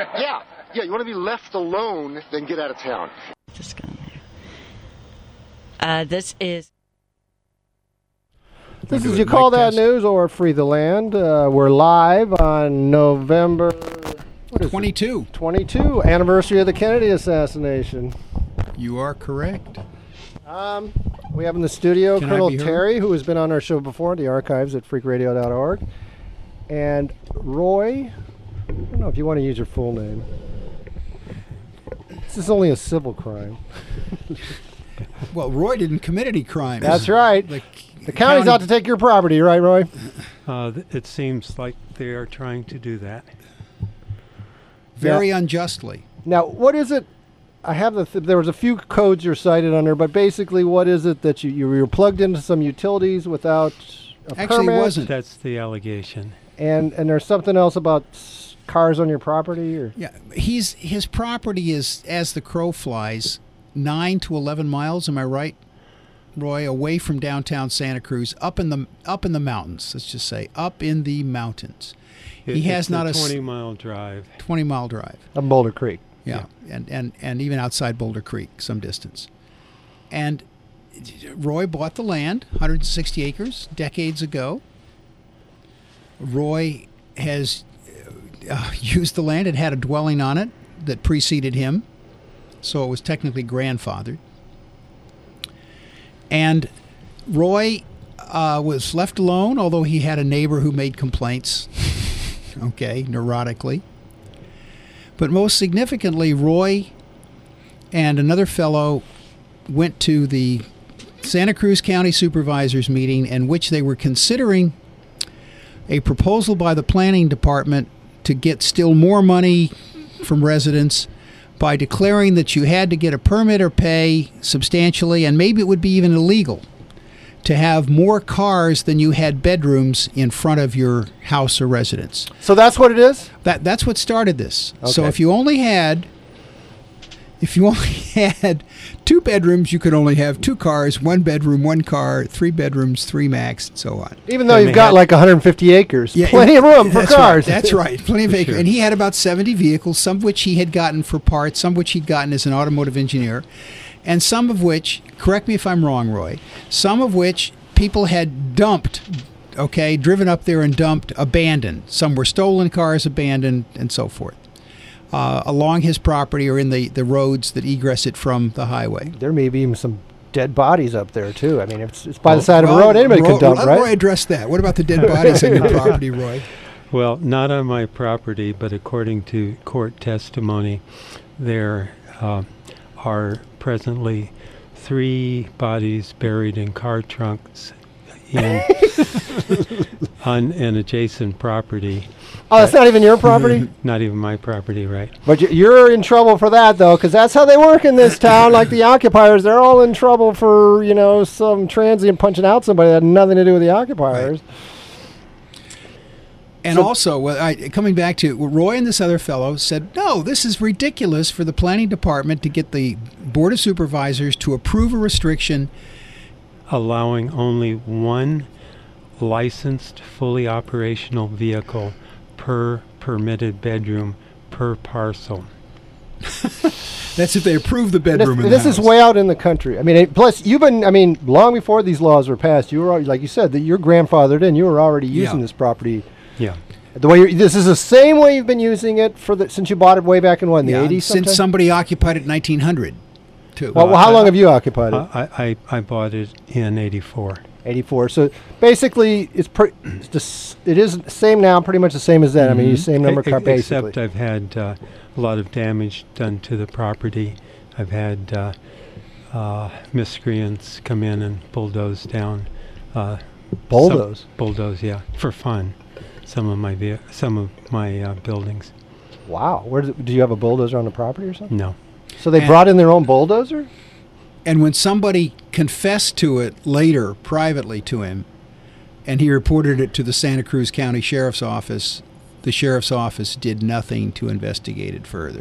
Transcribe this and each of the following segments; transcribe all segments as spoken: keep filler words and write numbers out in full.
Yeah, yeah, you want to be left alone, then get out of town. Just going there. Uh, this is... This is You Call That News or Free the Land. Uh, we're live on November... What is twenty-two. It? twenty-two, anniversary of the Kennedy assassination. You are correct. Um, we have in the studio Can Colonel Terry, who has been on our show before, the archives at freak radio dot org. And Roy, I don't know if you want to use your full name. This is only a civil crime. Well, Roy didn't commit any crimes. That's right. The, the county's county, out to take your property, right, Roy? Uh, th- it seems like they are trying to do that. Very yeah. unjustly. Now, what is it? I have the. Th- there was a few codes you're cited under, but basically, what is it that you you were plugged into some utilities without a Actually, permit? it wasn't. That's the allegation. And and there's something else about s- cars on your property, or Yeah, he's his property is, as the crow flies, nine to eleven miles. Am I right, Roy? Away from downtown Santa Cruz, up in the up in the mountains. Let's just say up in the mountains. It, he has it's not a a twenty mile drive. twenty mile drive. on Boulder Creek. Yeah, yeah. And, and and even outside Boulder Creek, some distance. And Roy bought the land, one hundred sixty acres, decades ago. Roy has uh, used the land. It had a dwelling on it that preceded him, so it was technically grandfathered. And Roy uh, was left alone, although he had a neighbor who made complaints, okay, neurotically. But most significantly, Roy and another fellow went to the Santa Cruz County Supervisors meeting in which they were considering a proposal by the planning department to get still more money from residents by declaring that you had to get a permit or pay substantially, and maybe it would be even illegal, to have more cars than you had bedrooms in front of your house or residence. So that's what it is? That that's what started this. Okay. So if you only had if you only had two bedrooms, you could only have two cars, one bedroom, one car, three bedrooms, three max, and so on. Even though Then you've they got had- like one hundred fifty acres. Yeah, Plenty of room for that's cars. Right, that's right. Plenty of For acres. sure. And he had about seventy vehicles, some of which he had gotten for parts, some of which he'd gotten as an automotive engineer, and some of which, correct me if I'm wrong, Roy, some of which people had dumped, okay, driven up there and dumped, abandoned. Some were stolen cars, abandoned, and so forth, uh, along his property or in the, the roads that egress it from the highway. There may be even some dead bodies up there, too. I mean, if it's, it's by Well, the side of a Well, road, anybody Roy, could dump, let right? Roy address that. What about the dead bodies on your property, Roy? Well, not on my property, but according to court testimony, there uh, are presently three bodies buried in car trunks in on an adjacent property. Oh, that's not even your property? Not even my property, right? But you- you're in trouble for that, though, because that's how they work in this town. Like the occupiers, they're all in trouble for, you know, some transient punching out somebody that had nothing to do with the occupiers. And So- also, well, I, coming back to Roy and this other fellow said, no, this is ridiculous for the planning department to get the Board of Supervisors to approve a restriction. Allowing only one licensed, fully operational vehicle per permitted bedroom per parcel. That's if they approve the And this bedroom in the this is house. way out in the country. I mean, it, plus, you've been, I mean, long before these laws were passed, you were, al- like you said, that you're grandfathered in. You were already using Yeah. this property. Yeah. The way you're, this is the same way you've been using it for the, since you bought it way back in, what, in the Yeah, eighties? since sometime? somebody occupied it in nineteen hundred, too. Well, well, how long have you occupied it? I, I, I bought it in eighty-four. eighty-four. So basically, it's pre- it's just, it is the same now, pretty much the same as then. I mean, Mhm. same number of E- car, e- basically. Except I've had uh, a lot of damage done to the property. I've had uh, uh, miscreants come in and bulldoze down. Uh, Bulldoze? Some, bulldoze, yeah, for fun. Some of my veh- some of my uh, buildings. Wow. Where does it, do you have a bulldozer on the property or something? No. So they And- brought in their own bulldozer? And when somebody confessed to it later, privately to him, and he reported it to the Santa Cruz County Sheriff's Office, the Sheriff's Office did nothing to investigate it further.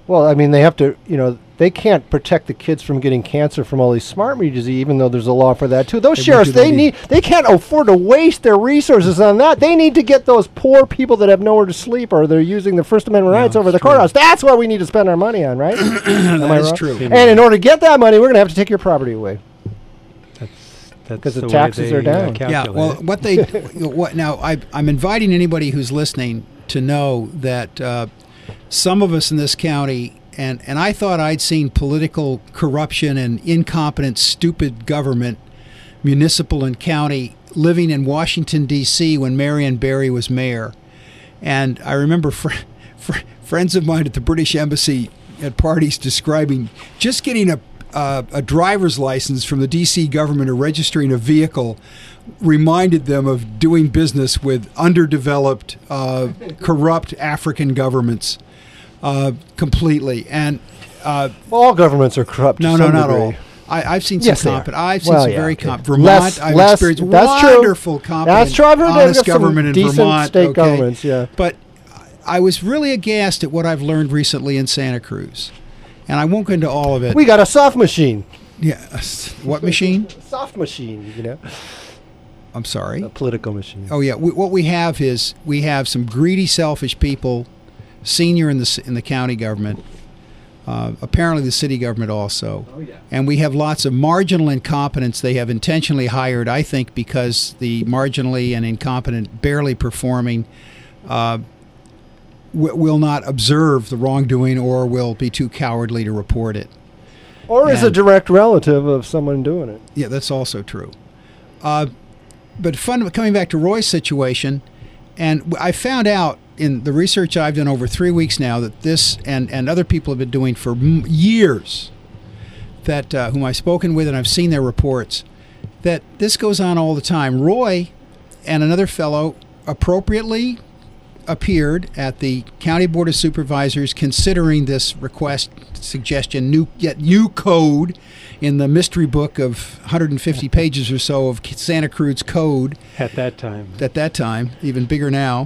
Well, I mean, they have to, you know, they can't protect the kids from getting cancer from all these smart meters, even though there's a law for that too. Those Hey, sheriffs, what do they they need, they can't afford to waste their resources on that. They need to get those poor people that have nowhere to sleep, or they're using the First Amendment rights No, over the true. courthouse. That's what we need to spend our money on, right? Am That I is wrong? true. And in order to get that money, we're going to have to take your property away. That's that's 'Cause the the taxes way are they, uh, down. Yeah, calculate well, it. what they what now? I, I'm inviting anybody who's listening to know that uh, some of us in this county, and and I thought I'd seen political corruption and incompetent, stupid government, municipal and county, living in Washington D C when Marion Barry was mayor, and I remember fr- fr- friends of mine at the British Embassy at parties describing just getting a Uh, a driver's license from the D C government or registering a vehicle reminded them of doing business with underdeveloped, uh, corrupt African governments uh, completely. And uh, All governments are corrupt. no, to no, some not degree. all. I, I've seen Yes, some they are. competent. I've seen Well, some yeah, very okay. competent. Vermont. Less- I've less- experienced that's true. wonderful, competent, That's true. I've heard they've honest got some government in decent Vermont. state okay? governments, yeah. But I was really aghast at what I've learned recently in Santa Cruz, and I won't go into all of it. We got a soft machine. Yeah, what machine? Soft machine, you know. I'm sorry. A political machine. Oh yeah, we, what we have is we have some greedy, selfish people, senior in the c- in the county government, uh, apparently the city government also, Oh, yeah. and we have lots of marginal incompetence they have intentionally hired. I think because the marginally and incompetent, barely performing, uh, w- will not observe the wrongdoing or will be too cowardly to report it. Or is a And- direct relative of someone doing it. Yeah, that's also true. Uh, but fun, coming back to Roy's situation, and w- I found out in the research I've done over three weeks now that this and, and other people have been doing for m- years, that uh, whom I've spoken with and I've seen their reports, that this goes on all the time. Roy and another fellow appropriately appeared at the County Board of Supervisors considering this request, suggestion, new yet new code in the mystery book of one hundred fifty pages or so of Santa Cruz code At that time, at that time, even bigger now.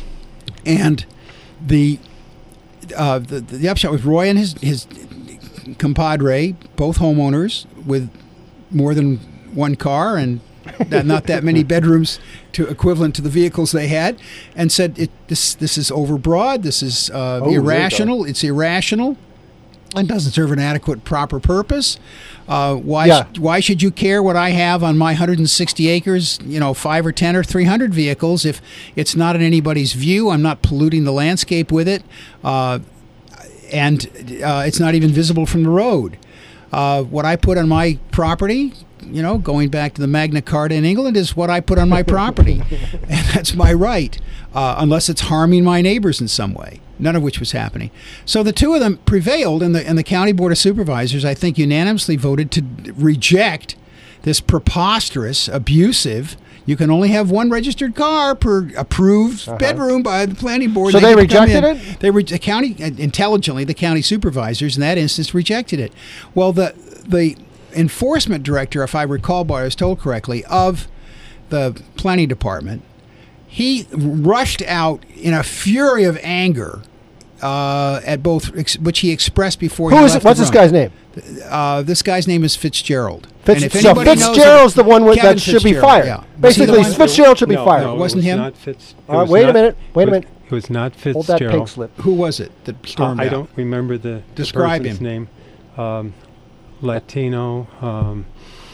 And the uh, the, the upshot was Roy and his his compadre, both homeowners with more than one car and that, not that many bedrooms to equivalent to the vehicles they had, and said it, this this is overbroad. This is uh, Oh, there you irrational. It's irrational and doesn't serve an adequate, proper purpose. Uh, why Yeah. sh- why should you care what I have on my one hundred sixty acres? You know, five or ten or three hundred vehicles. If it's not in anybody's view, I'm not polluting the landscape with it, uh, and uh, it's not even visible from the road. Uh, what I put on my property, you know, going back to the Magna Carta in England, is what I put on my property, and that's my right, uh, unless it's harming my neighbors in some way. None of which was happening. So the two of them prevailed, and the and the County Board of Supervisors, I think, unanimously voted to reject this preposterous, abusive. You can only have one registered car per approved Uh-huh. bedroom by the planning board. So they get to come rejected in. it? They re- the county intelligently, the county supervisors in that instance rejected it. Well, the the enforcement director, if I recall, what I was told correctly, of the planning department, he rushed out in a fury of anger uh, at both, ex- which he expressed before Who he is left it? What's the this room. guy's name? Uh, this guy's name is Fitzgerald. Fitz- And if so anybody knows Fitzgerald's him- the one with, Kevin that should be Fitzgerald, fired. yeah. Was he the Basically, one- Fitzgerald should be no, fired. No, It wasn't was him? Not Fitz, it All right, was wait a not- minute, wait a it was- minute. It was not Hold that Fitzgerald. pink slip. Who was it that Uh, stormed I out? don't remember the, the Describe person's him. name. Um, Latino, um,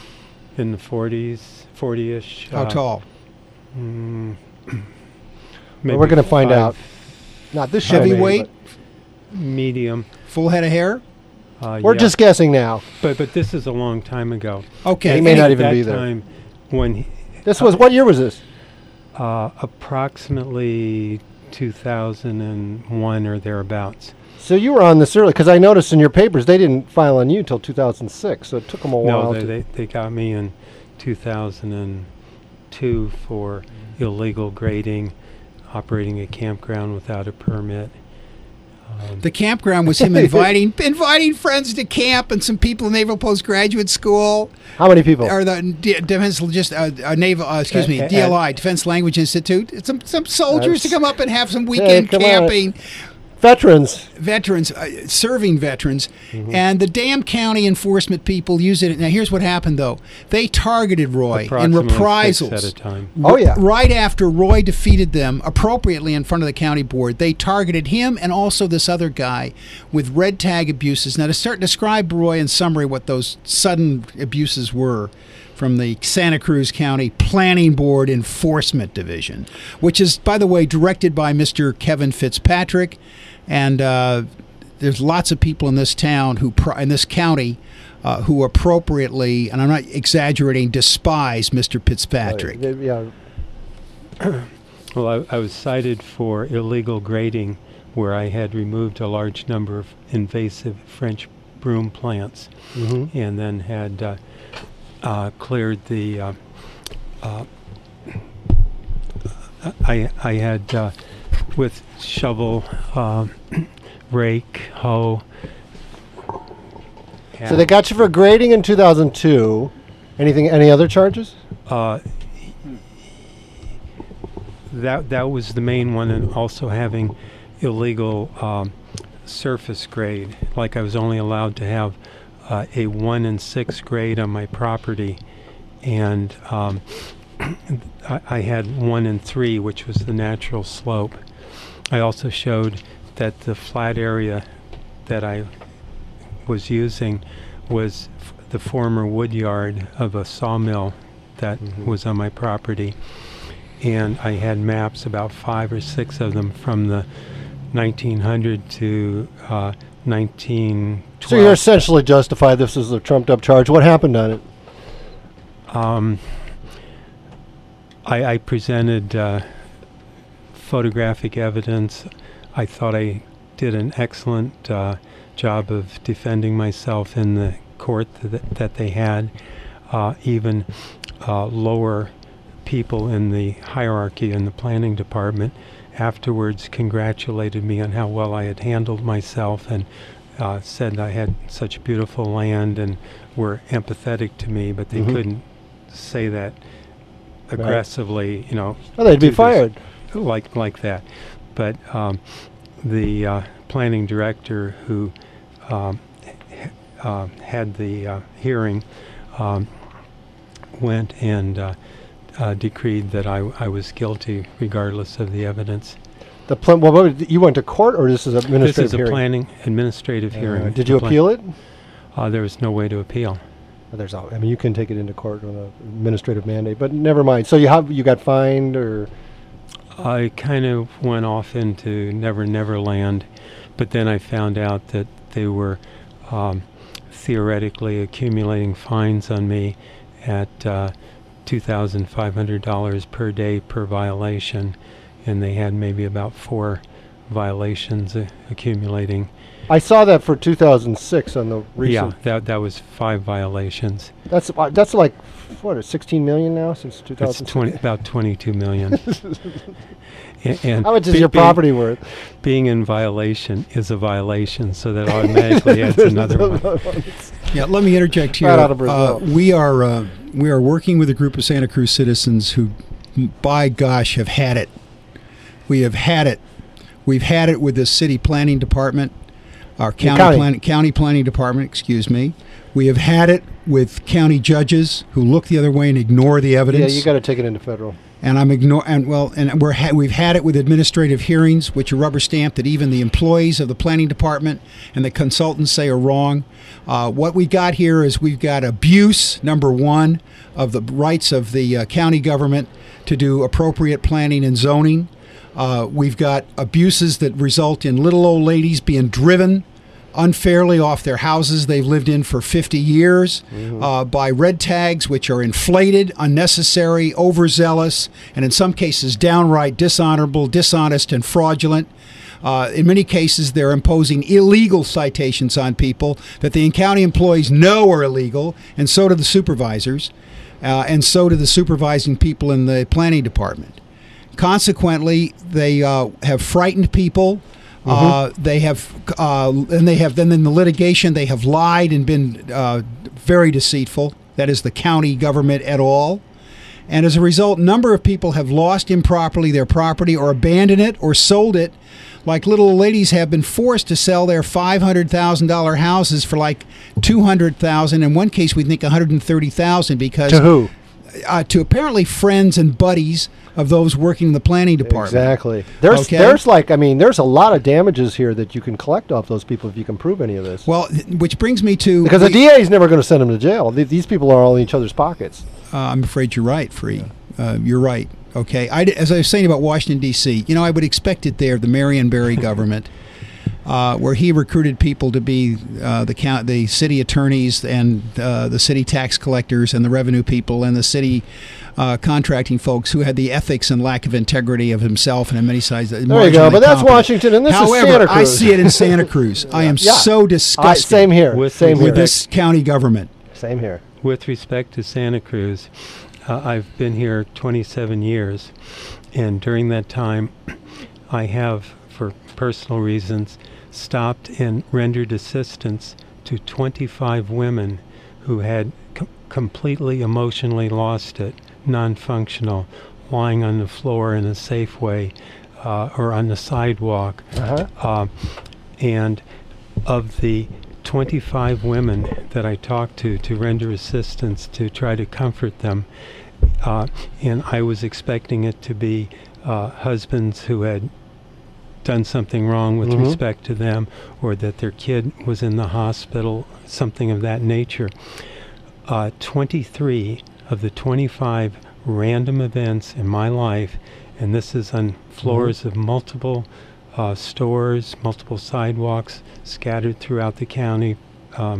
in the forties, forty-ish. How uh, tall? Mm, Well, maybe we're going to find five, out. Not this show. Heavyweight? medium. Full head of hair? Uh, We're yeah. just guessing now. But but this is a long time ago. Okay. He may any- not At even that be there. time, when he, This was, what year was this? uh, approximately two thousand one or thereabouts. So you were on this early, because I noticed in your papers they didn't file on you until two thousand six, so it took them a while. No, they, to, they they got me in two thousand two for illegal grading, operating a campground without a permit. Um, The campground was him inviting inviting friends to camp and some people in Naval Postgraduate School How many people? or the D- Defense just uh, uh, Naval uh, excuse Uh, me uh, D L I Defense Language Institute. Some some soldiers to That's- come up and have some weekend come on. camping. Veterans. veterans, uh, serving veterans, and the damn county enforcement people use it. Now, here's what happened, though. They targeted Roy in Approximately reprisals. six at a time. Oh, yeah. Right after Roy defeated them appropriately in front of the county board, they targeted him and also this other guy with red tag abuses. Now, to start describe, Roy, in summary, what those sudden abuses were from the Santa Cruz County Planning Board Enforcement Division, which is, by the way, directed by Mister Kevin Fitzpatrick. And uh, there's lots of people in this town who, pro- in this county, uh, who appropriately, and I'm not exaggerating, despise Mister Fitzpatrick. Uh, yeah. Well, I, I was cited for illegal grading where I had removed a large number of invasive French broom plants Mm-hmm. and then had uh, uh, cleared the. Uh, uh, I I had uh, with shovel, uh, rake, hoe. So they got you for grading in two thousand two. Anything? Any other charges? Uh, that that was the main one, and also having illegal um, surface grade. Like I was only allowed to have uh, a one and six grade on my property, and um, I, I had one and three, which was the natural slope. I also showed that the flat area that I was using was f- the former wood yard of a sawmill that Mhm. was on my property. And I had maps, about five or six of them, from the nineteen hundred to uh, nineteen twelve. So you're essentially justified. This is a trumped-up charge. What happened on it? Um, I, I presented uh, photographic evidence. I thought I did an excellent uh, job of defending myself in the court th- that they had. Uh, even uh, lower people in the hierarchy in the planning department afterwards congratulated me on how well I had handled myself, and uh, said I had such beautiful land and were empathetic to me, but they Mhm. couldn't say that aggressively, you know. Oh, they'd be do this fired. like like that. But um, the uh, planning director who um, h- uh, had the uh, hearing um, went and uh, uh, decreed that I, I was guilty regardless of the evidence. The pl- well, what, you went to court, or this is an administrative This is a hearing? planning administrative Uh, hearing. did you Plan- appeal it? Uh, there was no way to appeal. Well, there's, al- I mean, you can take it into court on an administrative mandate, but never mind. So you have you got fined, or I kind of went off into Never Never Land, but then I found out that they were um, theoretically accumulating fines on me at uh, two thousand five hundred dollars per day per violation, and they had maybe about four violations uh, accumulating. I saw that for two thousand six on the recent. Yeah, that that was five violations. That's uh, that's like what, sixteen million now since two That's thousand. twenty, about twenty-two million. A- and How much is be- your being- property worth? Being in violation is a violation, so that automatically adds another one. Yeah, let me interject here. Right out of Brazil. Uh, we are uh, we are working with a group of Santa Cruz citizens who, m- by gosh, have had it. We have had it. We've had it with the city planning department, our county county. planning county planning department. Excuse me. We have had it with county judges who look the other way and ignore the Yeah, evidence. you got to take it into federal. and I'm ignore and well and we're ha- we've had it with administrative hearings, which are rubber stamped that even the employees of the planning department and the consultants say are wrong. Uh, what we got here is we've got abuse, number one, of the rights of the uh, county government to do appropriate planning and zoning. Uh, we've got abuses that result in little old ladies being driven unfairly off their houses they've lived in for fifty years uh, by red tags, which are inflated, unnecessary, overzealous, and in some cases downright dishonorable, dishonest, and fraudulent. Uh, in many cases, they're imposing illegal citations on people that the county employees know are illegal, and so do the supervisors, uh, and so do the supervising people in the planning department. Consequently, they uh, have frightened people. Uh, they have, uh, and they have. Then in the litigation, they have lied and been uh, very deceitful. That is the county government et al. And as a result, a number of people have lost improperly their property or abandoned it or sold it, like little old ladies have been forced to sell their five hundred thousand dollars houses for like two hundred thousand dollars. In one case, we think one hundred thirty thousand dollars because To who? Uh, to apparently friends and buddies of those working in the planning department. Exactly. There's Okay. there's like I mean there's a lot of damages here that you can collect off those people if you can prove any of this. Well, which brings me to Because we- the D A is never going to send them to jail. Th- These people are all in each other's pockets. Uh, I'm afraid you're right, Free. Uh, you're right. Okay. I, as I was saying about Washington, D C, you know, I would expect it there, the Marion Barry government, uh, where he recruited people to be uh, the count, the city attorneys and uh, the city tax collectors and the revenue people and the city uh, contracting folks who had the ethics and lack of integrity of himself and in many sides. There you go. But that's Washington, and this However, is Santa Cruz. I see it in Santa Cruz. I am Yeah. so I, disgusted same here. With same with here. this county government. Same here. With respect to Santa Cruz, uh, I've been here twenty-seven years, and during that time, I have, for personal reasons, stopped and rendered assistance to twenty-five women who had com- completely emotionally lost it, non-functional, lying on the floor in a Safeway uh, or on the sidewalk. Uh-huh. Uh, and of the twenty-five women that I talked to to render assistance to try to comfort them, uh, and I was expecting it to be uh, husbands who had done something wrong with Mhm. respect to them, or that their kid was in the hospital, something of that nature. Uh, twenty-three of the twenty-five random events in my life, and this is on floors of multiple uh, stores, multiple sidewalks scattered throughout the county. Um,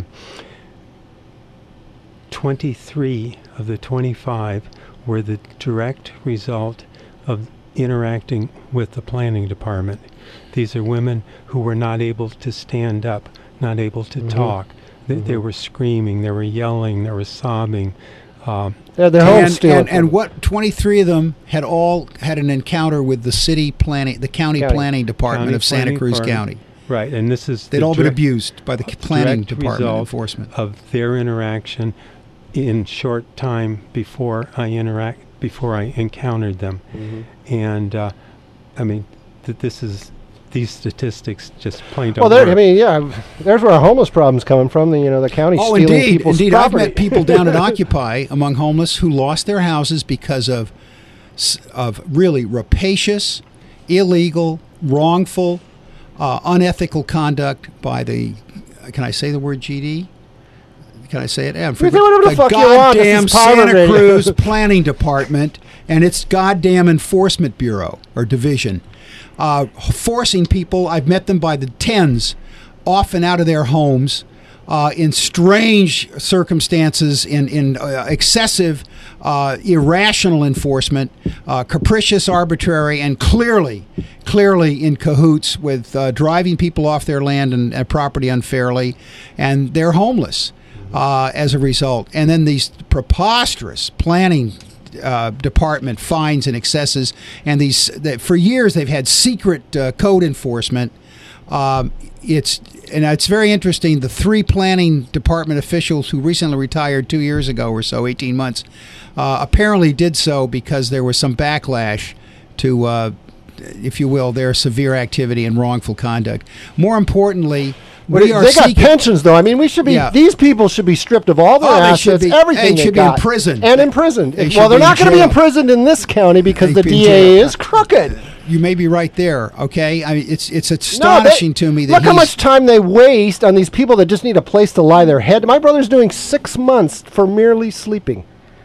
twenty-three of the twenty-five were the direct result of interacting with the planning department. These are women who were not able to stand up, not able to Mhm. talk. They, they Mhm. were screaming, they were yelling, they were sobbing. Um, Yeah, their homes and, stealing. and, and what twenty-three of them had all had an encounter with the city planning, the county, County. planning department County of Santa planning Cruz department. County. right, and this is They'd the all been direct- abused by the c- planning direct department result enforcement. of their interaction in short time before I interact before I encountered them. Mhm. And uh, I mean, th- this is these statistics just plain don't Well, there. work. I mean, yeah. There's where our homeless problem's coming from. The you know the county Oh, stealing indeed, people's indeed. property. I've met people down at Occupy among homeless who lost their houses because of s- of really rapacious, illegal, wrongful, uh, unethical conduct by the. Can I say the word G D? Can I say it? Yeah, You say whatever the fuck you want. This goddamn is Pirate Santa Radio. Cruz Planning Department and its goddamn Enforcement Bureau or Division, uh, forcing people. I've met them by the tens, off and out of their homes, uh, in strange circumstances, in in uh, excessive, uh, irrational enforcement, uh, capricious, arbitrary, and clearly, clearly in cahoots with uh, driving people off their land and uh, property unfairly, and they're homeless. Uh, as a result. And then these preposterous planning uh, department fines and excesses, and these that for years they've had secret uh, code enforcement. Um, it's and it's very interesting. The three planning department officials who recently retired two years ago or so, eighteen months, uh, apparently did so because there was some backlash to, uh, if you will, their severe activity and wrongful conduct. More importantly, But we are they got seeking. pensions, though. I mean, we should be. Yeah. These people should be stripped of all their Oh, they should assets, be- everything they they should be got, imprisoned. and imprisoned. They If- should well, they're be in not going to be jail. imprisoned in this county because They'd the be in D A jail. is crooked. You may be right there. Okay, I mean, it's it's No, astonishing they- to me that look how he's- much time they waste on these people that just need a place to lie their head. My brother's doing six months for merely sleeping.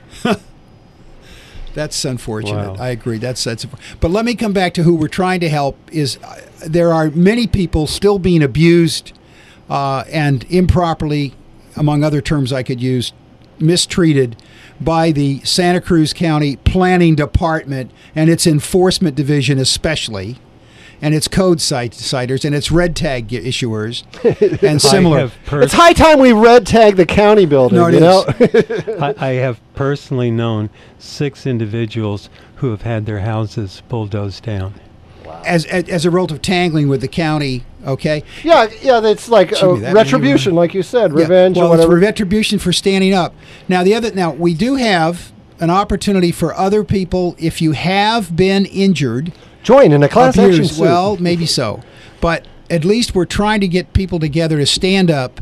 That's unfortunate. Wow. I agree. That's that's. But let me come back to who we're trying to help. Is uh, there are many people still being abused uh, and improperly, among other terms I could use, mistreated by the Santa Cruz County Planning Department and its Enforcement Division, especially, and its code cite- citers and its red tag issuers and I similar. have pers- It's high time we red tag the county building. No, it you know? I, I have personally known six individuals who have had their houses bulldozed down. As, as as a result of tangling with the county, okay. yeah, yeah. That's like Gee, uh, that retribution, like you said, Yeah, revenge well, or whatever. it's retribution for standing up. Now the other, now we do have an opportunity for other people if you have been injured, Join in a class action abused. suit. Well, maybe so. but at least we're trying to get people together to stand up.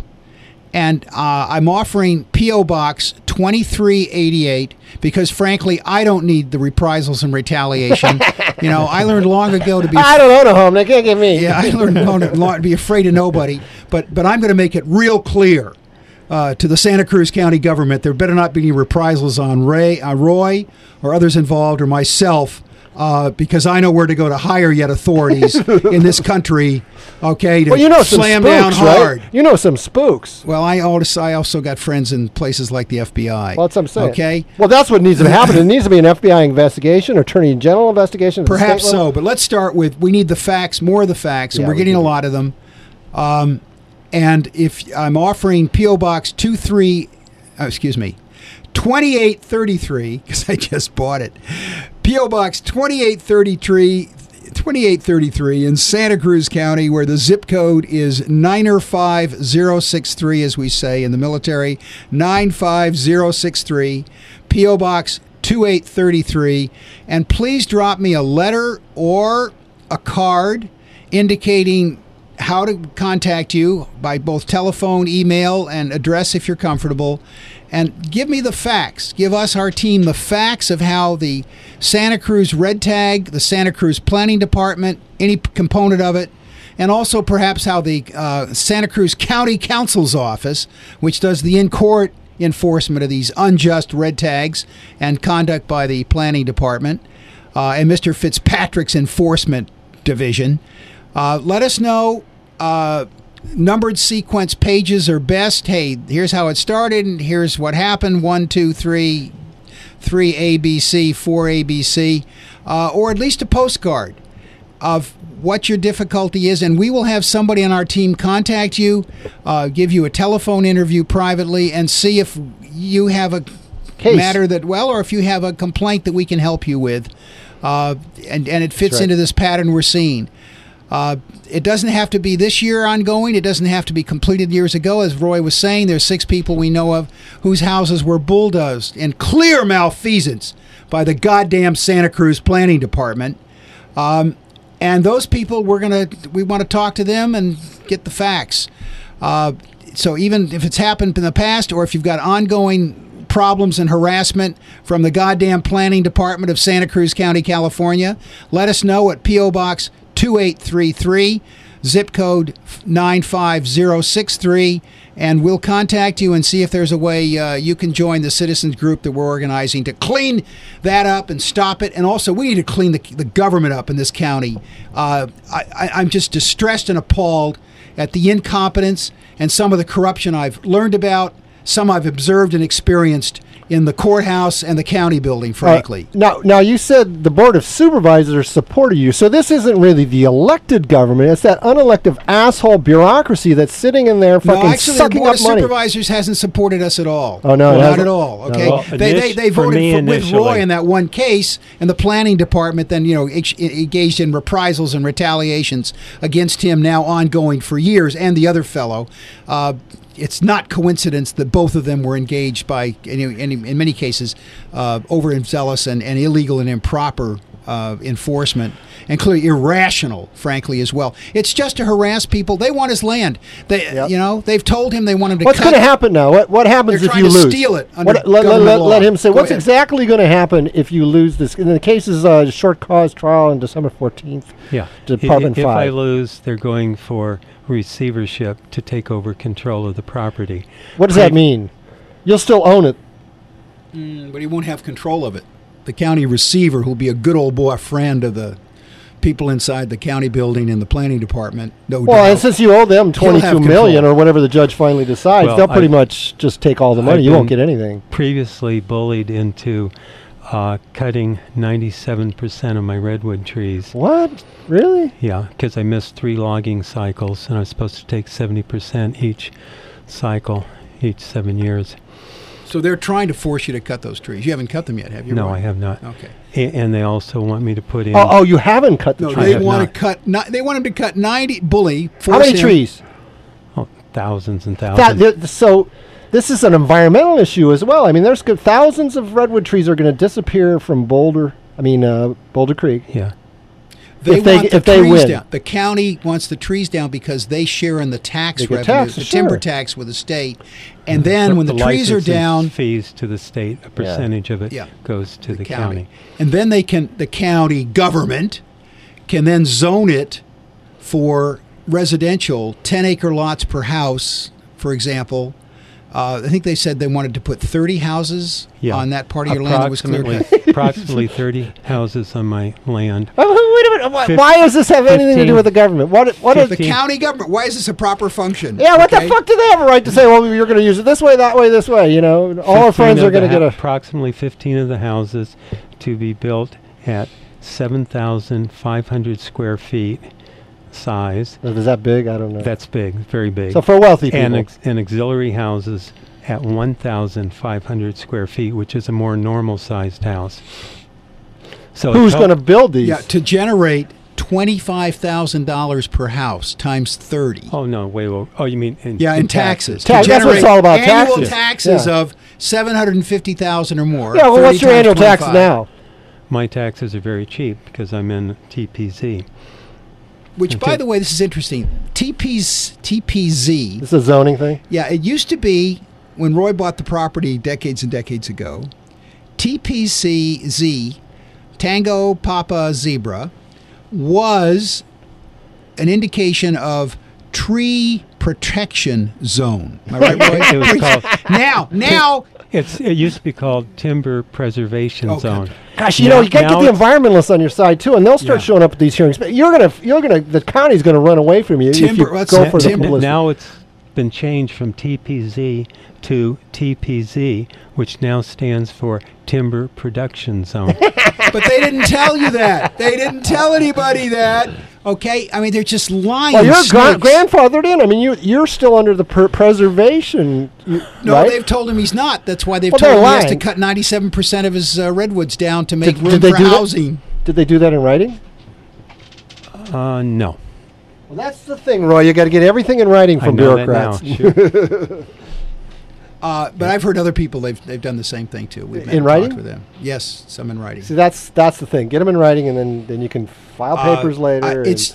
And uh, I'm offering P O Box twenty-three eighty-eight because, frankly, I don't need the reprisals and retaliation. You know, I learned long ago to be. I don't own a home. They can't get me. Yeah, I learned long, long to be afraid of nobody. But but I'm going to make it real clear uh, to the Santa Cruz County government: there better not be any reprisals on Ray, uh, Roy, or others involved, or myself. Uh, because I know where to go to hire yet authorities in this country, okay, to well, you know slam some down spooks, right? hard. You know some spooks. Well, I also, I also got friends in places like the F B I. Well, that's what I'm saying. Okay? Well, that's what needs to happen. It needs to be an F B I investigation, Attorney General investigation. At the Perhaps state level. so, but let's start with, we need the facts, more of the facts, and Yeah, we're we getting do. a lot of them. Um, and if I'm offering P O Box two three, oh, excuse me, twenty-eight thirty-three, because I just bought it. P O Box twenty-eight thirty-three, twenty-eight thirty-three in Santa Cruz County, where the zip code is nine five zero six three, as we say in the military, nine five zero six three, P O Box twenty-eight thirty-three. And please drop me a letter or a card indicating how to contact you by both telephone, email, and address if you're comfortable. And give me the facts. Give us, our team, the facts of how the Santa Cruz Red Tag, the Santa Cruz Planning Department, any p- component of it, and also perhaps how the uh, Santa Cruz County Council's office, which does the in-court enforcement of these unjust red tags and conduct by the Planning Department, uh, and Mister Fitzpatrick's Enforcement Division. Uh, let us know. Uh, numbered sequence pages are best. Hey, here's how it started, and here's what happened. One, two, three, three A B C, four A B C, uh, or at least a postcard of what your difficulty is, and we will have somebody on our team contact you, uh, give you a telephone interview privately, and see if you have a Case. matter that, well, or if you have a complaint that we can help you with, uh, and, and it fits right. into this pattern we're seeing. Uh, it doesn't have to be this year ongoing. It doesn't have to be completed years ago. As Roy was saying, there's six people we know of whose houses were bulldozed in clear malfeasance by the goddamn Santa Cruz Planning Department. Um, and those people, we're gonna we want to talk to them and get the facts. Uh, so even if it's happened in the past, or if you've got ongoing problems and harassment from the goddamn Planning Department of Santa Cruz County, California, let us know at P O Box twenty-eight thirty-three, zip code nine five zero six three, and we'll contact you and see if there's a way uh, you can join the citizens group that we're organizing to clean that up and stop it. And also, we need to clean the, the government up in this county. Uh, I, I, I'm just distressed and appalled at the incompetence and some of the corruption I've learned about, some I've observed and experienced in the courthouse and the county building, frankly. Uh, now, now you said the Board of Supervisors supported you, so this isn't really the elected government. It's that unelected asshole bureaucracy that's sitting in there fucking No, actually, the sucking Board up of money. Supervisors hasn't supported us at all. Oh, no, it not hasn't? at all. Okay, Well, they, they they init- for voted me for, with Roy initially. in that one case, and the planning department then you know ex- engaged in reprisals and retaliations against him, now ongoing for years, and the other fellow. Uh, It's not coincidence that both of them were engaged by, in, in, in many cases, uh, overzealous and, and illegal and improper uh, enforcement, and clearly irrational, frankly, as well. It's just to harass people. They want his land. They, Yep. you know, they've told him they want him to. What's cut going to happen now? What, what happens They're if trying you to lose? steal it under What, let, let, government let, law. let him say, Go what's ahead. exactly going to happen if you lose this? In the case is a short cause trial on December fourteenth. Yeah. Department if, if I five. lose, they're going for receivership to take over control of the property. What does that Pre- mean? You'll still own it. Mm, but he won't have control of it. The county receiver, who'll be a good old boy friend of the people inside the county building and the planning department, no Well, doubt. and since you owe them have twenty-two million control. or whatever the judge finally decides, Well, they'll pretty I've- much just take all the money. I've You won't been- get anything. Previously bullied into uh, cutting ninety-seven percent of my redwood trees. What? Really? Yeah, because I missed three logging cycles, and I was supposed to take seventy percent each cycle, each seven years. So they're trying to force you to cut those trees. You haven't cut them yet, have you? No, Roy? I have not. Okay. A- and they also want me to put in Oh, oh, you haven't cut the No, tree. they have want not. to cut. Ni- they want him to cut ninety. Bully. How many force him- trees? oh, thousands and That, thousands. th- so this is an environmental issue as well. I mean, there's good, thousands of redwood trees are going to disappear from Boulder. I mean, uh, Boulder Creek. yeah. They if they want the if they trees win. down. The county wants the trees down because they share in the tax They get revenue, taxed, the sure. timber tax with the state. And then when the, the trees are licensing down, fees to the state, a percentage of it Yeah. goes to the, county. And then they can the county government can then zone it for residential, ten acre lots per house, for example. Uh, I think they said they wanted to put thirty houses Yeah. on that part of your land that was clear Approximately, cut. approximately thirty houses on my land. Oh, wait a minute. Why, Fif- why does this have anything to do fifteen with the government? What? What is? The county government. Why is this a proper function? Yeah, what Okay? the fuck do they have a right to say? Well, you're going to use it this way, that way, this way. You know, all our fifteen friends of are going to the get hou- a. approximately fifteen of the houses to be built at seven thousand five hundred square feet size. Is that big? I don't know. That's big, very big. So for wealthy people. and, ex- and auxiliary houses at one thousand five hundred square feet, which is a more normal sized house. So Who's to- going to build these? Yeah, to generate twenty-five thousand dollars per house times thirty. Oh no, wait, wait. Oh, you mean in, Yeah, in taxes. Tax- To that's what it's generate all about, Annual taxes. taxes Yeah. of seven hundred fifty thousand or more. Yeah, well, thirty what's your times annual tax twenty-five. now? My taxes are very cheap because I'm in T P Z. Which, by Okay. the way, this is interesting. T P's T P Z. This is a zoning thing? Yeah, it used to be when Roy bought the property decades and decades ago. T P C Z, Tango Papa Zebra, was an indication of tree protection zone. Am I right, Roy? It was called. now, now, It's it used to be called Timber Preservation Okay. Zone. Gosh, you Now- know, you got to now get the it's- environmentalists on your side too, and they'll start Yeah. showing up at these hearings. But you're gonna, you're gonna, the county's gonna run away from you if Timber- you let's- go Tim- for the timber- publicity. Now it's been changed from T P Z to T P Z, which now stands for Timber Production Zone. but they didn't tell you that. They didn't tell anybody that. Okay, I mean they're just lying. Well, you're gra- snakes. grandfathered in. I mean, you you're still under the per- preservation. You, No, right? they've told him he's not. That's why they've Well, told they're him he has to lying. cut ninety-seven percent of his uh, redwoods down to make Did- room did they for do that? housing. Did they do that in writing? uh, no. Well, that's the thing, Roy. You got to get everything in writing I from know bureaucrats. that now. Sure. Uh, but I've heard other people they've they've done the same thing too. We've met In and writing? talked with them. Yes, some in writing. See, that's that's the thing. Get them in writing, and then then you can file Uh, papers later. I- and- it's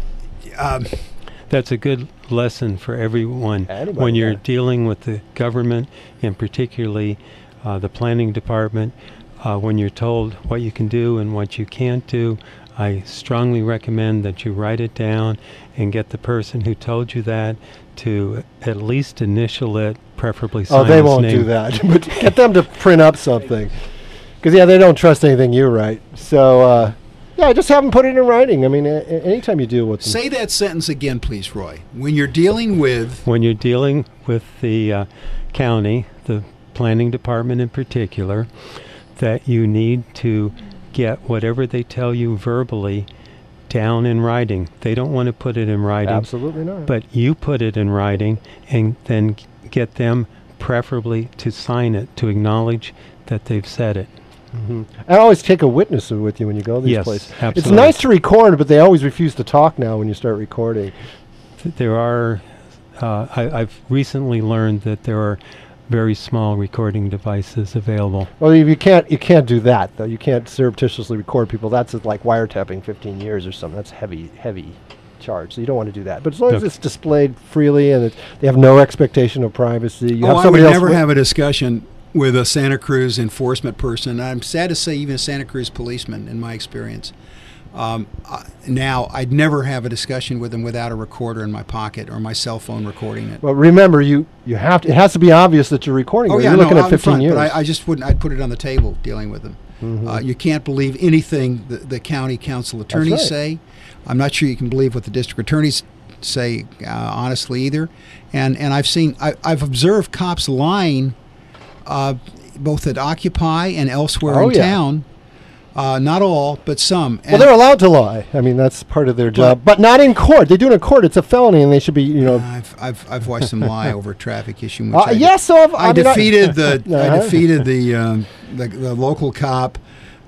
um, That's a good lesson for everyone Anybody, when you're yeah. dealing with the government, and particularly uh, the planning department. Uh, when you're told what you can do and what you can't do, I strongly recommend that you write it down and get the person who told you that to at least initial it, preferably sign oh, they his won't name. do that. But get them to print up something, because yeah, they don't trust anything you write. So uh, yeah, just have them put it in writing. I mean, a- a- anytime you deal with them. say that sentence again, please, Roy. When you're dealing with When you're dealing with the uh, county, the planning department in particular, that you need to get whatever they tell you verbally down in writing. They don't want to put it in writing, Absolutely not. but you put it in writing and then g- get them preferably to sign it, to acknowledge that they've said it. Mhm. I always take a witness with you when you go to these Yes, places. It's absolutely. nice to record, but they always refuse to talk now when you start recording. Th- There are, uh, I, I've recently learned that there are very small recording devices available. Well, you you can't you can't do that though. You can't surreptitiously record people. That's uh, like wiretapping fifteen years or something. That's heavy heavy charge. So you don't want to do that. But as long as Look. it's displayed freely and it, they have no expectation of privacy, you oh, have I would somebody else. never wi- have a discussion with a Santa Cruz enforcement person. I'm sad to say, even a Santa Cruz policeman, in my experience. Um, uh, now, I'd never have a discussion with them without a recorder in my pocket or my cell phone recording it. Well, remember, you you have to. It has to be obvious that you're recording. Oh it. yeah, you're no, looking out at in fifteen front, years. but I, I just wouldn't. I'd put it on the table dealing with them. Mhm. Uh, you can't believe anything the, the county council attorneys right. say. I'm not sure you can believe what the district attorneys say uh, honestly either. And and I've seen I, I've observed cops lying, uh, both at Occupy and elsewhere Oh, in yeah. town. Uh, not all, but some. well, And they're allowed to lie. I mean, that's part of their job, but not in court. They do it in court. It's a felony, and they should be, you know. I've I've I've watched them lie over a traffic issue. in Which Uh, I, yes, so have, I, I, mean, I- defeated the I Uh-huh. defeated the, um, the the local cop.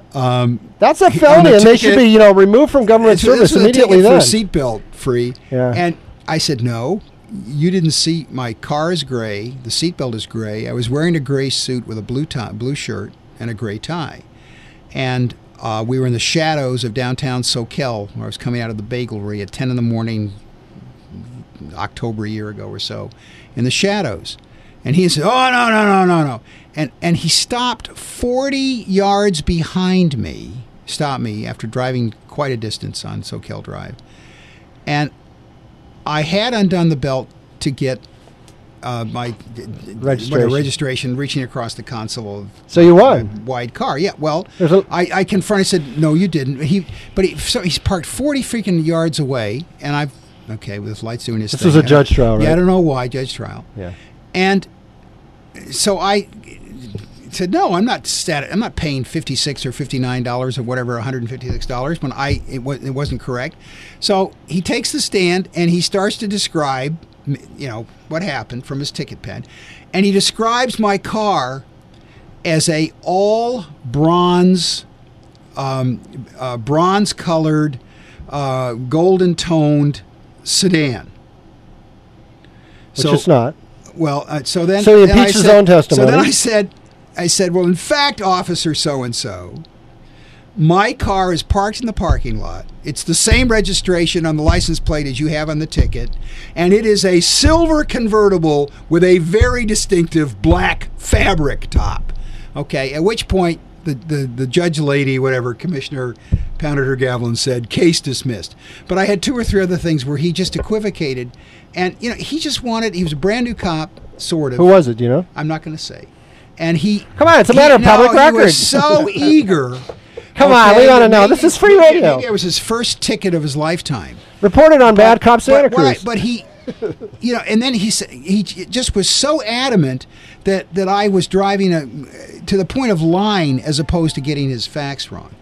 Um, That's a he- on felony, the and they should ticket- be, you know, removed from government This was- service this was a immediately. ticket Then for seatbelt free. Yeah. And I said, no, you didn't see. My car is gray. The seatbelt is gray. I was wearing a gray suit with a blue tie, blue shirt, and a gray tie. And Uh, we were in the shadows of downtown Soquel, where I was coming out of the bagelry at ten in the morning, October a year ago or so, in the shadows. And he said, oh, no, no, no, no, no. And, and he stopped forty yards behind me, stopped me after driving quite a distance on Soquel Drive. And I had undone the belt to get uh, my Registration. what, registration, reaching across the console of So you a won. wide car. Yeah, well, There's a- I, I confronted, I said, no, you didn't. He, but he, so he's parked forty freaking yards away, and I've, okay, with his lights doing his This thing. was a I don't- judge trial, right? Yeah, I don't know why, judge trial. Yeah. And so I said, no, I'm not stat- I'm not paying fifty-six or fifty-nine dollars or whatever, one hundred fifty-six dollars when I it, was, it wasn't correct. So he takes the stand and he starts to describe, you know, what happened from his ticket pen. And he describes my car as a all bronze, um, uh, bronze colored, uh, golden toned sedan. Which it's not. Well, uh, so then So he then I impeached his said- own testimony. So then I said, I said, well, in fact, Officer So and So, my car is parked in the parking lot. It's the same registration on the license plate as you have on the ticket, and it is a silver convertible with a very distinctive black fabric top. Okay, at which point the the, the judge lady, whatever, commissioner, pounded her gavel and said, case dismissed. But I had two or three other things where he just equivocated. And, you know, he just wanted, he was a brand new cop, sort of. Who was it, do you know? I'm not going to say. And he... Come on, it's a he- matter of public no, record. He was so eager. Come on, we ought to know. maybe- This is free maybe- radio. Maybe it was his first ticket of his lifetime. Reported on Bad Cop Santa but, what I- Cruz. but he, you know, and then he sa- he j- just was so adamant that, that I was driving a, to the point of lying as opposed to getting his facts wrong.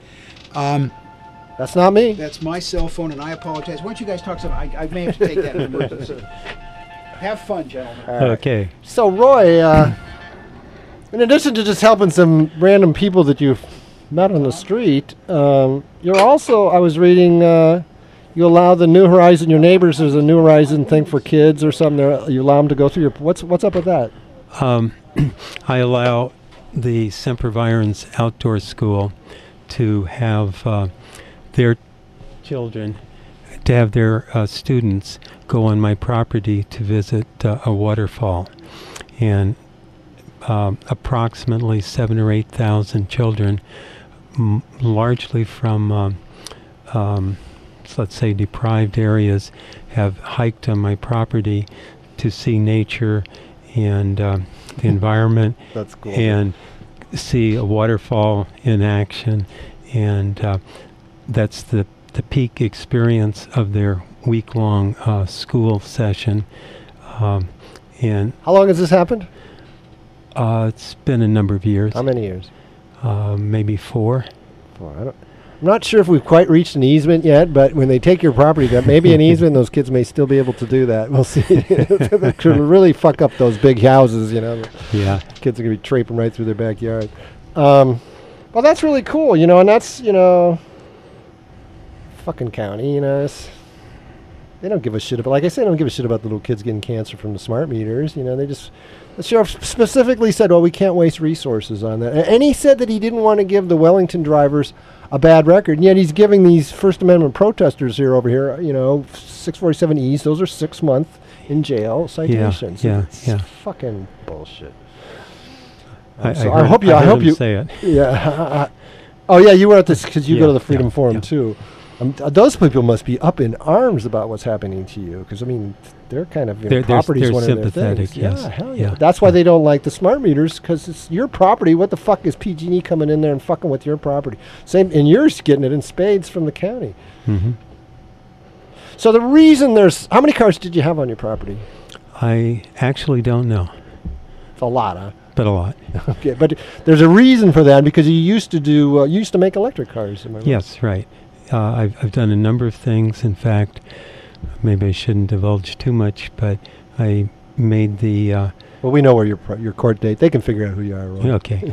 That's not me. That's my cell phone, and I apologize. Why don't you guys talk some? I, I may have to take that in emergency. Have fun, gentlemen. Okay. So, Roy, uh, in addition to just helping some random people that you've met on the street, um, you're also, I was reading, uh, you allow the New Horizon, your neighbors, there's a New Horizon thing for kids or something. There, you allow them to go through your, what's what's up with that? Um, I allow the Sempervirens Outdoor School to have uh, their children, to have their uh, students go on my property to visit uh, a waterfall. And um, approximately seven or eight thousand children, m- largely from, um, um, let's say, deprived areas, have hiked on my property to see nature and uh, the environment, That's cool. and see a waterfall in action. And uh, that's the, the peak experience of their week-long uh, school session. Um, and How long has this happened? uh, it's been a number of years, How many years? uh, maybe four. Well, I don't, I'm not sure if we've quite reached an easement yet, but when they take your property, that maybe an easement, those kids may still be able to do that. We'll see. It could really fuck up those big houses, you know. Yeah. Kids are going to be traipsing right through their backyard. Um, well, that's really cool, you know, and that's, you know, fucking county, you know. It's, they don't give a shit about, like I said, they don't give a shit about the little kids getting cancer from the smart meters, you know. They just, the sheriff specifically said, well, we can't waste resources on that. A- And he said that he didn't want to give the Wellington drivers a bad record, and yet he's giving these First Amendment protesters here over here, you know, six forty-seven E's, those are six month in jail citations. yeah, It's yeah. fucking bullshit. I, so I, I heard, hope you- I, I heard hope him you- say it. Yeah. Oh, yeah, you were at this because you go Yeah, to the Freedom yeah, Forum, yeah. too. Um, th- those people must be up in arms about what's happening to you because, I mean, they're kind of, you know, They're- they're- property's they're one of their sympathetic, things. yes. Yeah, hell yeah. Yeah. That's why they don't like the smart meters because it's your property. What the fuck is P G and E coming in there and fucking with your property? Same, and you're getting it in spades from the county. hmm So the reason there's, how many cars did you have on your property? I actually don't know, It's a lot, huh? but a lot. Okay, but there's a reason for that because you used to do, uh, you used to make electric cars. Am I right? Yes, right. Uh, I've, I've done a number of things. In fact, maybe I shouldn't divulge too much, but I made the... Uh, Well, we know where your pro- your court date. They can figure out who you are. Roy. okay.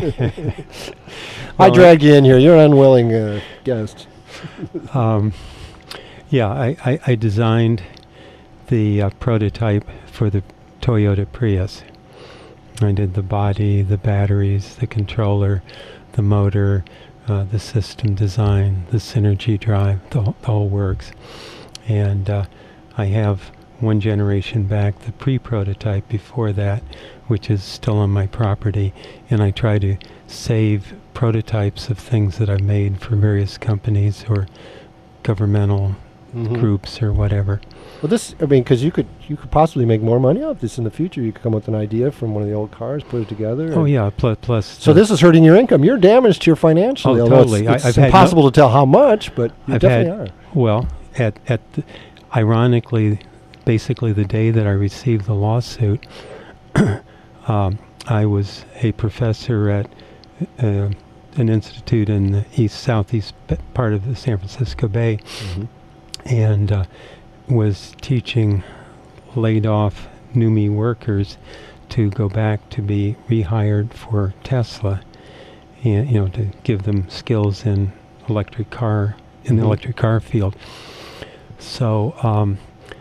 I Well, dragged you in here. You're an unwilling uh, guest. Um, yeah, I, I, I designed the uh, prototype for the Toyota Prius. I did the body, the batteries, the controller, the motor, uh, the system design, the synergy drive, the, wh- the whole works. And uh, I have one generation back, the pre-prototype before that, which is still on my property, and I try to save prototypes of things that I've made for various companies or governmental Mhm. groups or whatever. Well, this, I mean, because you could you could possibly make more money off this in the future. You could come up with an idea from one of the old cars, put it together. Oh and- yeah, plus plus. So the- this is hurting your income. You're damaged here financially. Oh, although totally. I- It's, I've it's had no- impossible to tell how much, but you I've definitely had- are. Well, at at the, ironically, basically the day that I received the lawsuit, um, I was a professor at uh, an institute in the east southeast p- part of the San Francisco Bay, Mhm. and uh, was teaching laid off NUMMI workers to go back to be rehired for Tesla, and you know, to give them skills in electric car in the Mhm. electric car field. So um,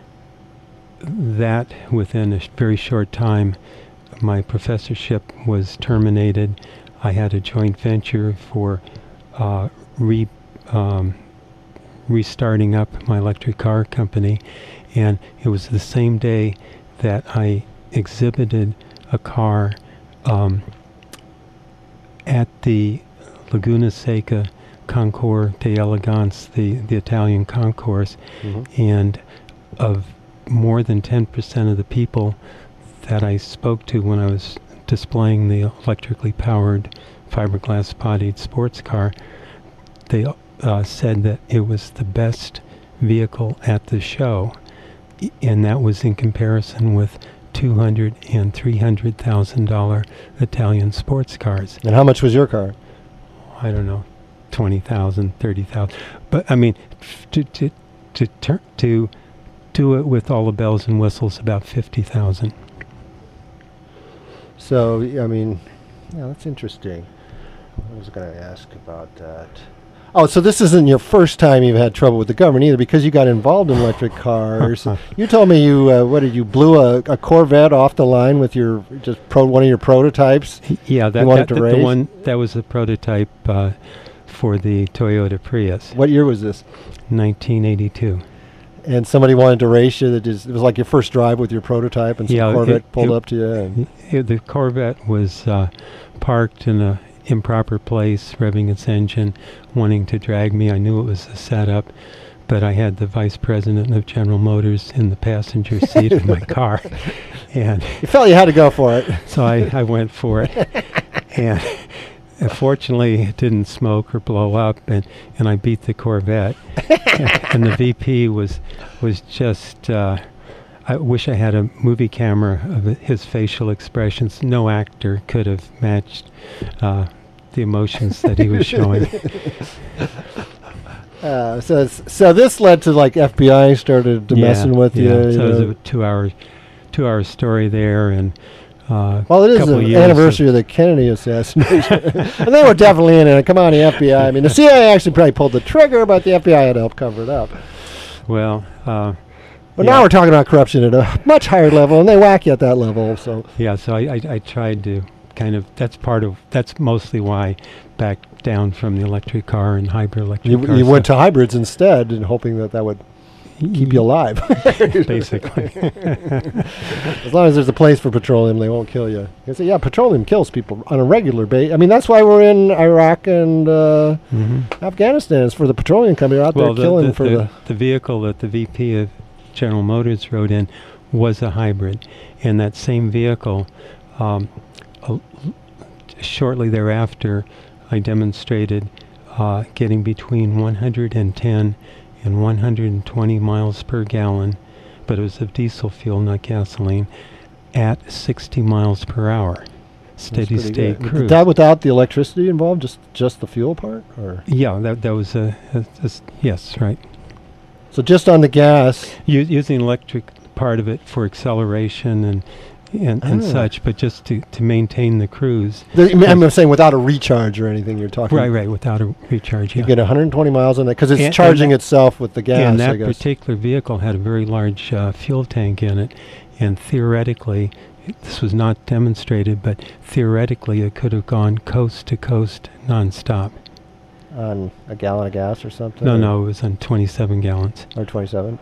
that within a sh- very short time, my professorship was terminated. I had a joint venture for uh, re um, restarting up my electric car company, and it was the same day that I exhibited a car um, at the Laguna Seca Concours d'Elegance, the, the Italian concourse, Mhm. and of more than ten percent of the people that I spoke to when I was displaying the electrically powered fiberglass bodied sports car, they uh, said that it was the best vehicle at the show, I- and that was in comparison with two hundred and three hundred thousand dollar Italian sports cars. And how much was your car? I don't know, twenty thousand, thirty thousand. But I mean, f- to to to tur- to do it with all the bells and whistles, about fifty thousand. So, y- I mean, yeah, that's interesting. I was going to ask about that. Oh, so this isn't your first time you've had trouble with the government either, because you got involved in electric cars. You told me you, uh, what did you, blew a, a Corvette off the line with your, just pro, one of your prototypes? Yeah, that, wanted that to the, raise? the one that was a prototype uh, for the Toyota Prius, What year was this? nineteen eighty-two. And somebody wanted to race you. That just, it was like your first drive with your prototype, and some Yeah, it- Corvette pulled it- up to you. And I- the Corvette was uh, parked in a improper place, revving its engine, wanting to drag me. I knew it was a setup, but I had the vice president of General Motors in the passenger seat of my car, and you felt you had to go for it. so I, I went for it. And uh, fortunately, it didn't smoke or blow up, and, and I beat the Corvette. and, and the V P was was just. Uh, I wish I had a movie camera of it- his facial expressions. No actor could have matched uh, the emotions that he was showing. Uh, so, it's, so this led to like F B I started to Yeah, messing with yeah. you. you So it was know. a two-hour, two-hour story there, and uh, Well, it is couple the years anniversary of the Kennedy assassination. And they were definitely in it. Come on, the F B I. I mean, the C I A actually probably pulled the trigger, but the F B I had to help cover it up. Of, well, uh, But Yeah. now we're talking about corruption at a much higher level, and they whack you at that level. So, yeah. So I, I, I tried to kind of. That's part of. That's mostly why I backed down from the electric car and hybrid electric you, car. you went to hybrids instead, and hoping that that would keep you alive. basically. As long as there's a place for petroleum, they won't kill you. You say, yeah, petroleum kills people on a regular basis. I mean, that's why we're in Iraq and uh, hmm Afghanistan. Is for the petroleum company out Well, there the, killing the, for the, the. the vehicle that the V P of General Motors rode in was a hybrid, and that same vehicle, um, uh, shortly thereafter, I demonstrated uh, getting between one hundred ten and one hundred twenty miles per gallon, but it was of diesel fuel, not gasoline, at sixty miles per hour, That's steady pretty state good. cruise. That without the electricity involved, just just the fuel part, or Yeah, that that was a, a, a s- yes, right. so just on the gas. U- using electric part of it for acceleration and and, and Ah. such, but just to, to maintain the cruise. The, I mean, I'm saying without a recharge or anything. You're talking Right, right, without a recharge. You Yeah. get one hundred twenty miles on that because it's And- and charging that- itself with the gas. and I that guess. particular vehicle had a very large uh, fuel tank in it, and theoretically, this was not demonstrated, but theoretically it could have gone coast to coast nonstop. on a gallon of gas or something? No, no, it was on twenty-seven gallons. Or twenty-seven?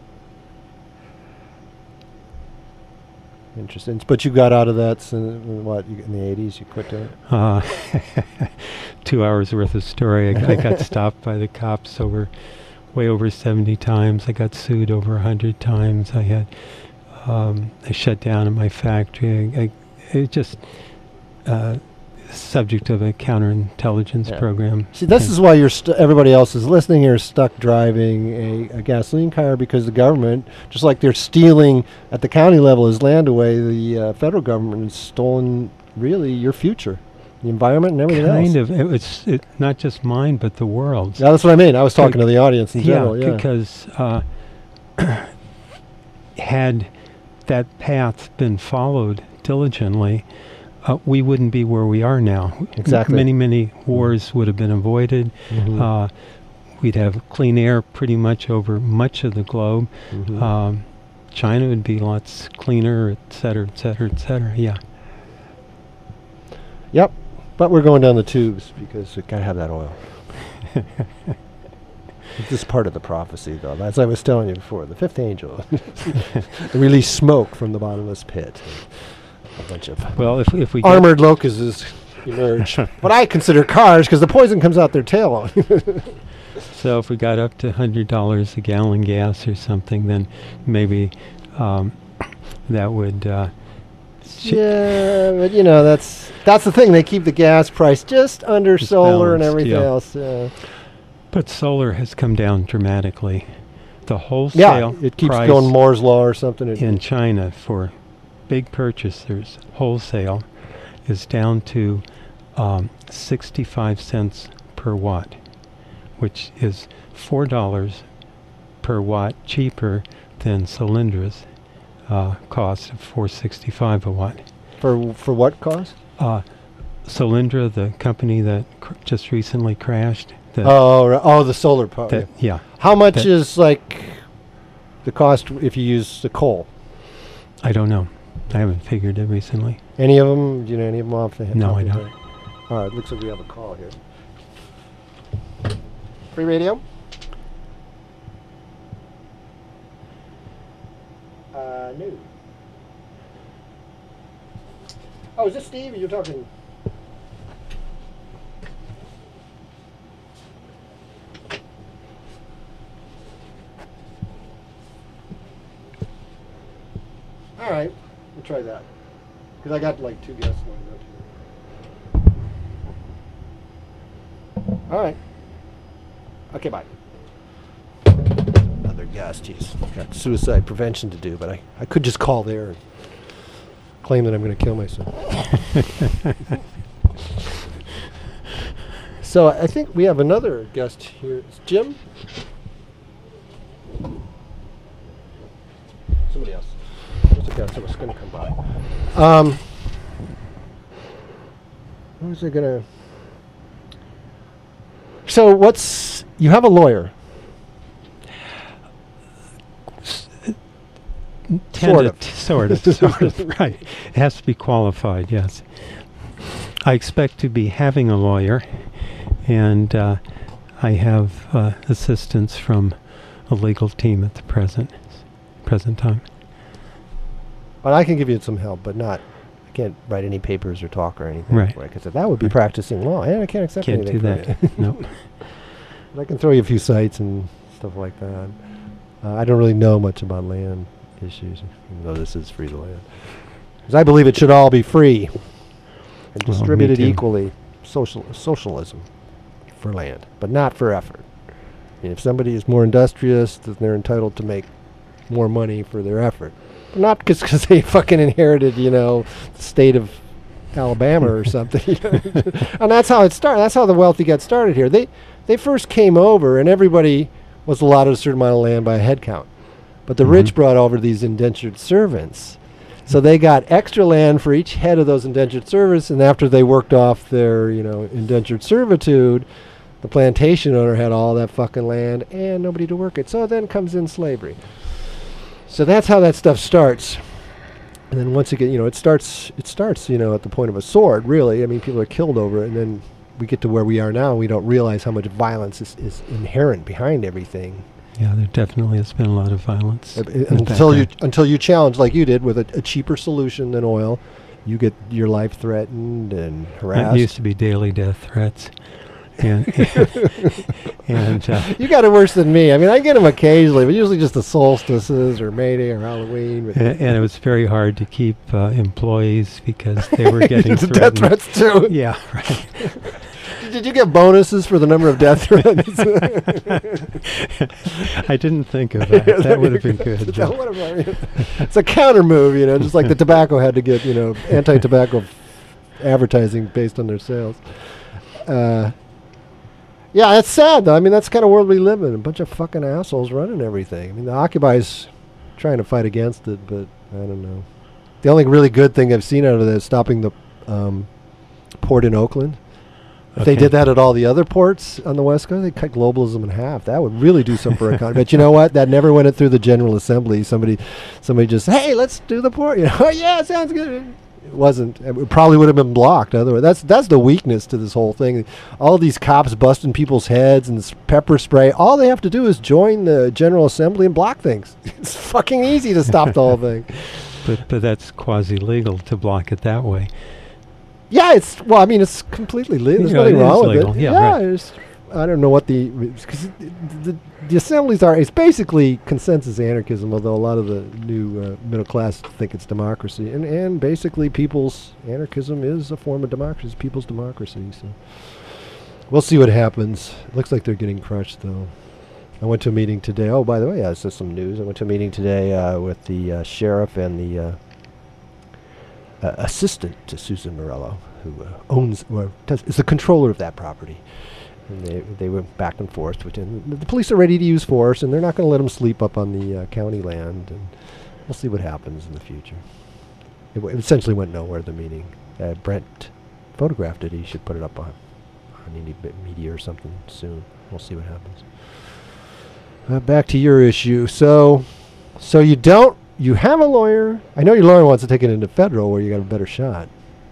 Interesting. But you got out of that, so, what, you, in the eighties, you quit doing it? Uh, two hours worth of story. I, I got stopped by the cops over, way over seventy times. I got sued over one hundred times. I had, um, I shut down at my factory. I, I, it just, uh, subject of a counterintelligence Yeah. program. See, this is why you're st- everybody else is listening here is stuck driving a, a gasoline car because the government, just like they're stealing at the county level his land away, the uh, federal government has stolen really your future, the environment and everything Kind else. of. It was it, not just mine, but the world's. Yeah, that's what I mean. I was talking Bec- to the audience in general. Yeah, because uh, had that path been followed diligently, uh, we wouldn't be where we are now. Exactly. Many, many wars would have been avoided. Mhm. Uh, we'd have clean air pretty much over much of the globe. Mhm. Um, China would be lots cleaner, et cetera, et cetera, et cetera. Yeah. Yep, but we're going down the tubes because we gotta have that oil. This is part of the prophecy, though. As I was telling you before, the fifth angel released smoke from the bottomless pit. A bunch of Well, if if we get- armored locusts emerge. What I consider cars, because the poison comes out their tail. So if we got up to one hundred dollars a gallon gas or something, then maybe um, that would... Uh, sh- Yeah, but you know, that's that's the thing. They keep the gas price just under It's solar and balanced, everything yeah. else. Yeah. But solar has come down dramatically. The Yeah, wholesale it keeps price going Moore's law or something. It- in China for big purchasers, wholesale, is down to um, sixty-five cents per watt, which is four dollars per watt cheaper than Solindra's uh, cost of four sixty-five a watt. for for what cost? Uh, Solindra, the company that cr- just recently crashed, the, Oh, ri- oh, the solar power. that, yeah, How much that- is like the cost if you use the coal? I don't know. I haven't figured it recently. Any of them? Do you know any of them off the head? No, top I of your don't. head? All right, looks like we have a call here. Free radio. Uh, no. Oh, is this Steve? You're talking. All right, we'll try that. Because I got like two guests lined up here. All right. Okay, bye. Another guest. He's got suicide prevention to do, but I, I could just call there and claim that I'm going to kill myself. So I think we have another guest here. It's Jim? Somebody else. There's a guest that was going to come by. Um, what was I going to... So what's... You have a lawyer. Tend Sort to- of. Sort of. Sort of. Right. It has to be qualified, yes. I expect to be having a lawyer, and uh, I have uh, assistance from a legal team at the present present time. But I can give you some help, but not... I can't write any papers or talk or anything. Right. Like I said, that would be Right. practicing law. And I can't accept Can't anything do from that. you. No. But I can throw you a few sites and stuff like that. Uh, I don't really know much about land issues, even though this is free land. Because I believe it should all be free and Well, me distributed too. equally. Social socialism for land, but not for effort. And if somebody is more industrious, then they're entitled to make more money for their effort. But not because they fucking inherited, you know, the state of Alabama or something. You know? And that's how it started. That's how the wealthy got started here. They they first came over, and everybody was allotted a certain amount of land by a head count. But the Mhm. rich brought over these indentured servants. So they got extra land for each head of those indentured servants, and after they worked off their, you know, indentured servitude, the plantation owner had all that fucking land and nobody to work it. So then comes in slavery. So that's how that stuff starts. And then once again, you know, it starts, it starts, you know, at the point of a sword, really. I mean, people are killed over it, and then we get to where we are now, we don't realize how much violence is, is inherent behind everything. Yeah, there definitely has been a lot of violence. Uh, in the until you background. until you challenge, like you did, with a, a cheaper solution than oil, you get your life threatened and harassed. It used to be daily death threats. And, and uh, You got it worse than me. I mean, I get them occasionally, but usually just the solstices or May Day or Halloween. and, and it was very hard to keep uh, employees because they were getting death threatened. threats too. Yeah, right. Did you get bonuses for the number of death threats? I didn't think of that. That would have been good. That Joe. would have been- it's a counter move, you know, just like the tobacco had to get, you know, anti-tobacco f- advertising based on their sales. Uh, yeah, it's sad though. I mean, that's the kind of world we live in. A bunch of fucking assholes running everything. I mean, the Occupy's trying to fight against it, but I don't know. The only really good thing I've seen out of that is stopping the um, port in Oakland. If they Okay. did that at all the other ports on the West Coast, they'd cut globalism in half. That would really do something for our economy. But you know what? That never went it through the General Assembly. Somebody somebody just, hey, let's do the port. You know, oh, yeah, sounds good. It wasn't. It probably would have been blocked. Otherwise, that's that's the weakness to this whole thing. All these cops busting people's heads and s- pepper spray. All they have to do is join the General Assembly and block things. It's fucking easy to stop the whole thing. But but that's quasi-legal to block it that way. Yeah, it's well. I mean, it's completely legal. There's Yeah, nothing it is wrong with legal. it. Yeah, right. it's- I don't know what the because the, the assemblies are. It's basically consensus anarchism, although a lot of the new uh, middle class think it's democracy, and and basically people's anarchism is a form of democracy. It's people's democracy. So we'll see what happens. It looks like they're getting crushed, though. I went to a meeting today. Oh, by the way, yeah, this is some news. I went to a meeting today uh, with the uh, sheriff and the. Uh, Uh, assistant to Susan Morello, who uh, owns, or does, is the controller of that property. And they they went back and forth. Between, the, the police are ready to use force, and they're not going to let them sleep up on the uh, county land. And we'll see what happens in the future. It, w- it essentially went nowhere, the meeting. Uh, Brent photographed it. He should put it up on, on any bit media or something soon. We'll see what happens. Uh, back to your issue. So, so you don't You have a lawyer. I know your lawyer wants to take it into federal where you got a better shot.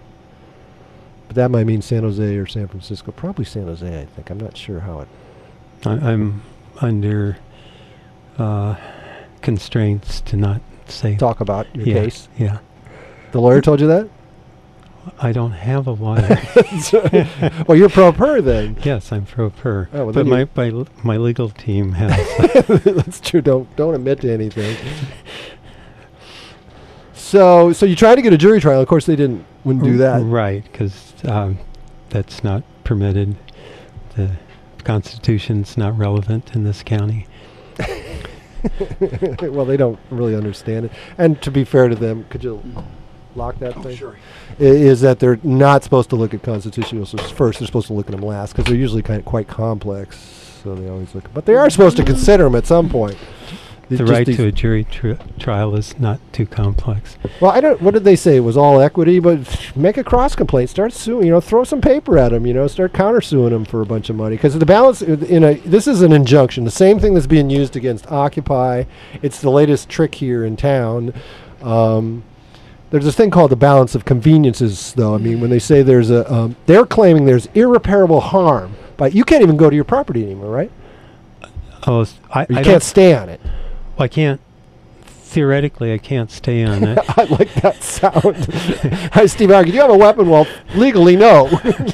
But that might mean San Jose or San Francisco. Probably San Jose, I think. I'm not sure how it... I, I'm under uh, constraints to not say. Talk about your yeah, case. Yeah. The lawyer told you that? I don't have a lawyer. Well, you're pro per then. Yes, I'm pro per. Oh, well, but then my, you- my l- my legal team has. That's true. Don't don't admit to anything. So so you tried to get a jury trial. Of course, they didn't. Wouldn't do that. Right, because um, that's not permitted. The Constitution's not relevant in this county. Well, they don't really understand it. And to be fair to them, could you lock that Oh, thing? sure. I- Is that they're not supposed to look at constitutional issues first. They're supposed to look at them last because they're usually kind of quite complex. So they always look. But they are supposed to consider them at some point. It's The just right these- to a jury tri- trial is not too complex. Well, I don't. What did they say? It was all equity, but make a cross complaint. Start suing. You know, throw some paper at them. You know, start countersuing them for a bunch of money. Because the balance in a this is an injunction. The same thing that's being used against Occupy. It's the latest trick here in town. Um, there's this thing called the balance of conveniences, though. I mean, when they say there's a, um, they're claiming there's irreparable harm, but you can't even go to your property anymore, right? Oh, s- I, Or you I can't don't- stay on it. I can't. Theoretically, I can't stay on it. I like that sound. Hi, Steve Harkin. Do you have a weapon? Well, legally, no.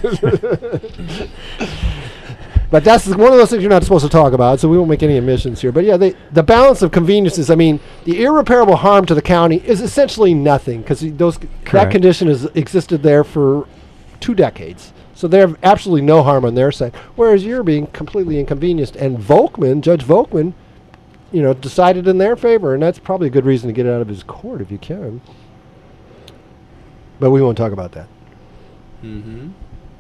But that's one of those things you're not supposed to talk about, so we won't make any admissions here. But yeah, they, the balance of conveniences, I mean, the irreparable harm to the county is essentially nothing because those that Correct. condition has existed there for two decades. So they have absolutely no harm on their side, whereas you're being completely inconvenienced. And Volkman, Judge Volkman, you know, decided in their favor, and that's probably a good reason to get it out of his court if you can. But we won't talk about that. Mm-hmm.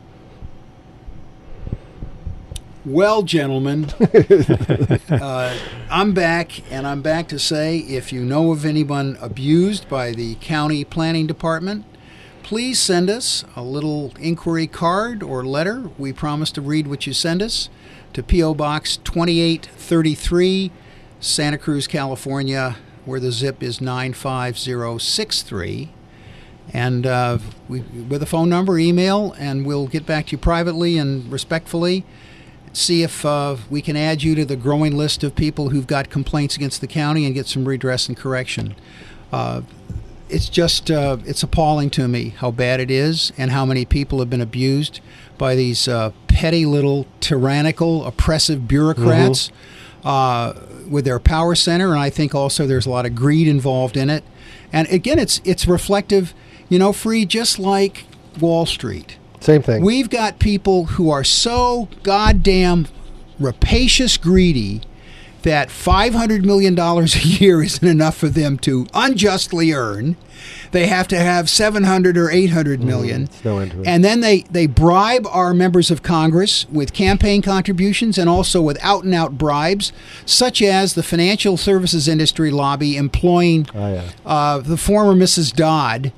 Well, gentlemen, uh, I'm back, and I'm back to say if you know of anyone abused by the county planning department, please send us a little inquiry card or letter. We promise to read what you send us to P O. Box twenty-eight thirty-three, Santa Cruz, California, where the zip is nine five zero six three. And uh, we, with a phone number, email, and we'll get back to you privately and respectfully. See if uh, we can add you to the growing list of people who've got complaints against the county and get some redress and correction. Uh, it's just, uh, it's appalling to me how bad it is and how many people have been abused by these uh, petty little tyrannical, oppressive bureaucrats mm-hmm. uh, with their power center. And I think also there's a lot of greed involved in it. And again, it's it's reflective, you know, Free, just like Wall Street. Same thing. We've got people who are so goddamn rapacious greedy that five hundred million dollars a year isn't enough for them to unjustly earn. They have to have seven hundred or eight hundred million. Mm, it's no end to it. And then they, they bribe our members of Congress with campaign contributions and also with out-and-out bribes, such as the financial services industry lobby employing oh, yeah. uh, the former Missus Dodd,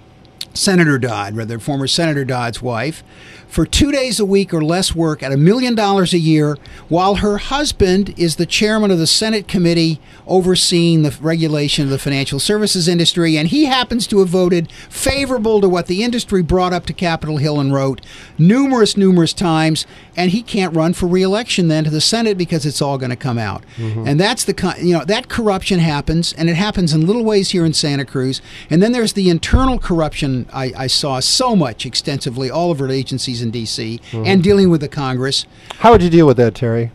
Senator Dodd, rather, former Senator Dodd's wife, for two days a week or less work at a million dollars a year, while her husband is the chairman of the Senate committee overseeing the regulation of the financial services industry, and he happens to have voted favorable to what the industry brought up to Capitol Hill and wrote numerous, numerous times, and he can't run for re-election then to the Senate because it's all going to come out. Mm-hmm. And that's the kind, you know, that corruption happens, and it happens in little ways here in Santa Cruz. And then there's the internal corruption I, I saw so much extensively all over agencies in D C mm-hmm. and dealing with the Congress. How would you deal with that, Terry?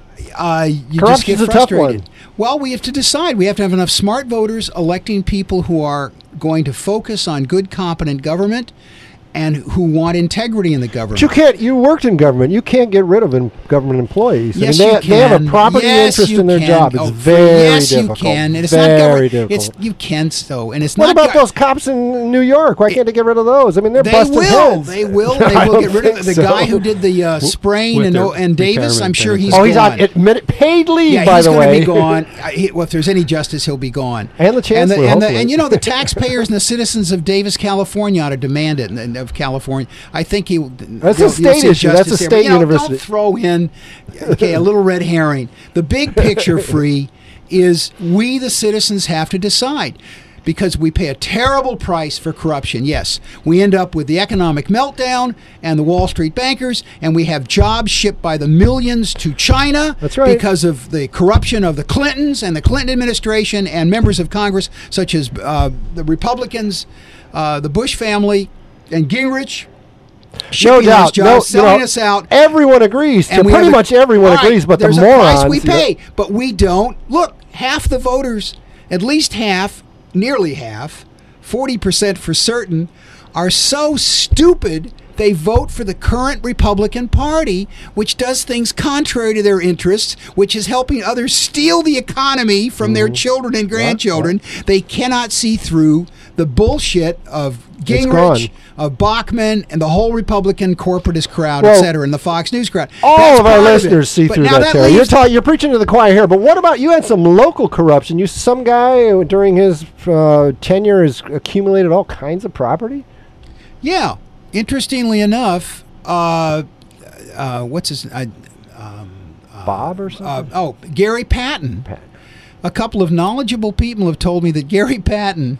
Uh, you Corruption's just get a tough frustrated. one. Well, we have to decide. We have to have enough smart voters electing people who are going to focus on good, competent government and who want integrity in the government. But you can't. You worked in government. You can't get rid of in government employees. Yes, I mean, they, you can. they have a property yes, interest you in their can. job. It's oh, very yes, difficult. you can. And it's very not government. difficult. It's you can so, and it's what not. about those cops in New York? Why can't they get rid of those? I mean, they're They busting will. heads. They will. They I will don't get rid of think the so. guy who did the uh, spraying With and, their and Davis. I'm retirement sure he's benefits. Oh, he's gone. on admitted, paid leave, Yeah, by he's the going to way. be gone. Uh, he, well, if there's any justice, he'll be gone. And the chancellor, and, the, and, the, hopefully. and you know, the taxpayers and the citizens of Davis, California, ought to demand it. And of California, I think he. That's you'll- a state you'll see issue. That's a justice there. state But, you know, university. Don't throw in, okay, a little red herring. The big picture, Free, is we the citizens have to decide. Because we pay a terrible price for corruption. Yes, we end up with the economic meltdown and the Wall Street bankers, and we have jobs shipped by the millions to China. That's right. Because of the corruption of the Clintons and the Clinton administration and members of Congress, such as uh, the Republicans, uh, the Bush family, and Gingrich. No shipping doubt. those jobs, no, selling you know, us out. Everyone agrees. And To we pretty have a- much everyone All right, agrees, but the there's morons. a price we you know- pay, but we don't. Look, half the voters, at least half, nearly half, forty percent for certain, are so stupid they vote for the current Republican Party, which does things contrary to their interests, which is helping others steal the economy from their children and grandchildren. They cannot see through the bullshit of It's Gingrich, gone. of Bachmann, and the whole Republican corporatist crowd, Well, et cetera, and the Fox News crowd. All That's of our part it. listeners see But through now that, Terry. You're, leaves- ta- you're preaching to the choir here, but what about you had some local corruption? You some guy who, during his uh, tenure has accumulated all kinds of property? Yeah. Interestingly enough, uh, uh, what's his uh, um, Bob or uh, something? oh, Gary Patton. Pat- A couple of knowledgeable people have told me that Gary Patton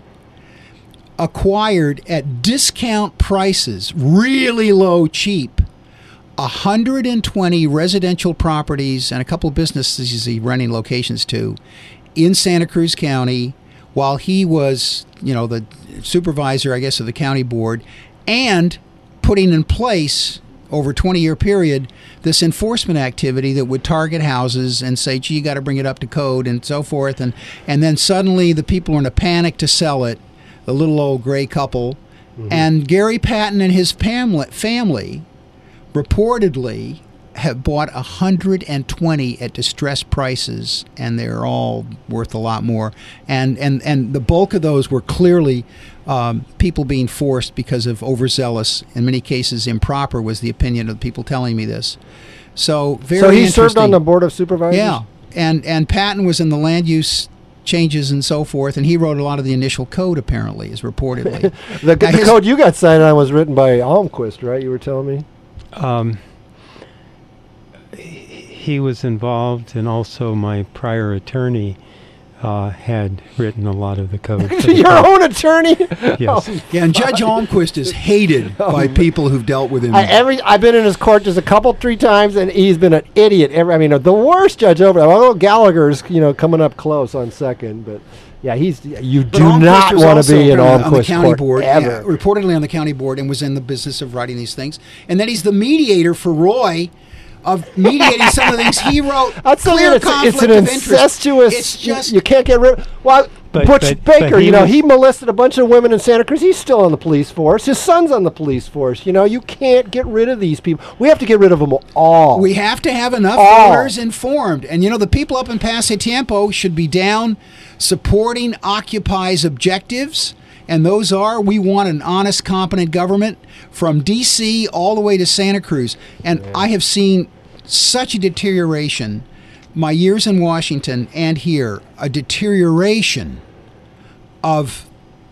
acquired at discount prices, really low, cheap, one hundred twenty residential properties and a couple of businesses he's running locations to in Santa Cruz County while he was, you know, the supervisor, I guess, of the county board, and putting in place over a twenty-year period this enforcement activity that would target houses and say, gee, you got to bring it up to code and so forth. And, and then suddenly the people are in a panic to sell it, the little old gray couple. Mm-hmm. And Gary Patton and his family, family reportedly have bought one hundred twenty at distressed prices, and they're all worth a lot more. And and, and the bulk of those were clearly um, people being forced because of overzealous, in many cases improper, was the opinion of the people telling me this. So very so he interesting. served on the board of supervisors? Yeah, and and Patton was in the land use changes and so forth, and he wrote a lot of the initial code, apparently, is reportedly. the Now, the his- code you got signed on was written by Almquist, right? You were telling me? Um, he was involved, and also my prior attorney uh, had written a lot of the code. Your own attorney? Yes. Yeah, and Judge Almquist is hated by people who've dealt with him. I, every I've been in his court just a couple, three times, and he's been an idiot. Every, I mean, the worst judge over there. Although Gallagher's, you know, coming up close on second, but yeah, he's you But do Almquist not was want to also be in on the- on the Almquist county court board, ever. yeah, reportedly on the county board, and was in the business of writing these things. And then he's the mediator for Roy of mediating some of the things he wrote. That's the Clear it's, conflict it's an of interest. incestuous. It's just you, you can't get rid. Well, But- Butch but- Baker, but he you know, was- he molested a bunch of women in Santa Cruz. He's still on the police force. His son's on the police force. You know, you can't get rid of these people. We have to get rid of them all. We have to have enough All. voters informed. And, you know, the people up in Pasatiempo should be down supporting Occupy's objectives. And those are, we want an honest, competent government from D C all the way to Santa Cruz. And I have seen such a deterioration, my years in Washington and here, a deterioration of,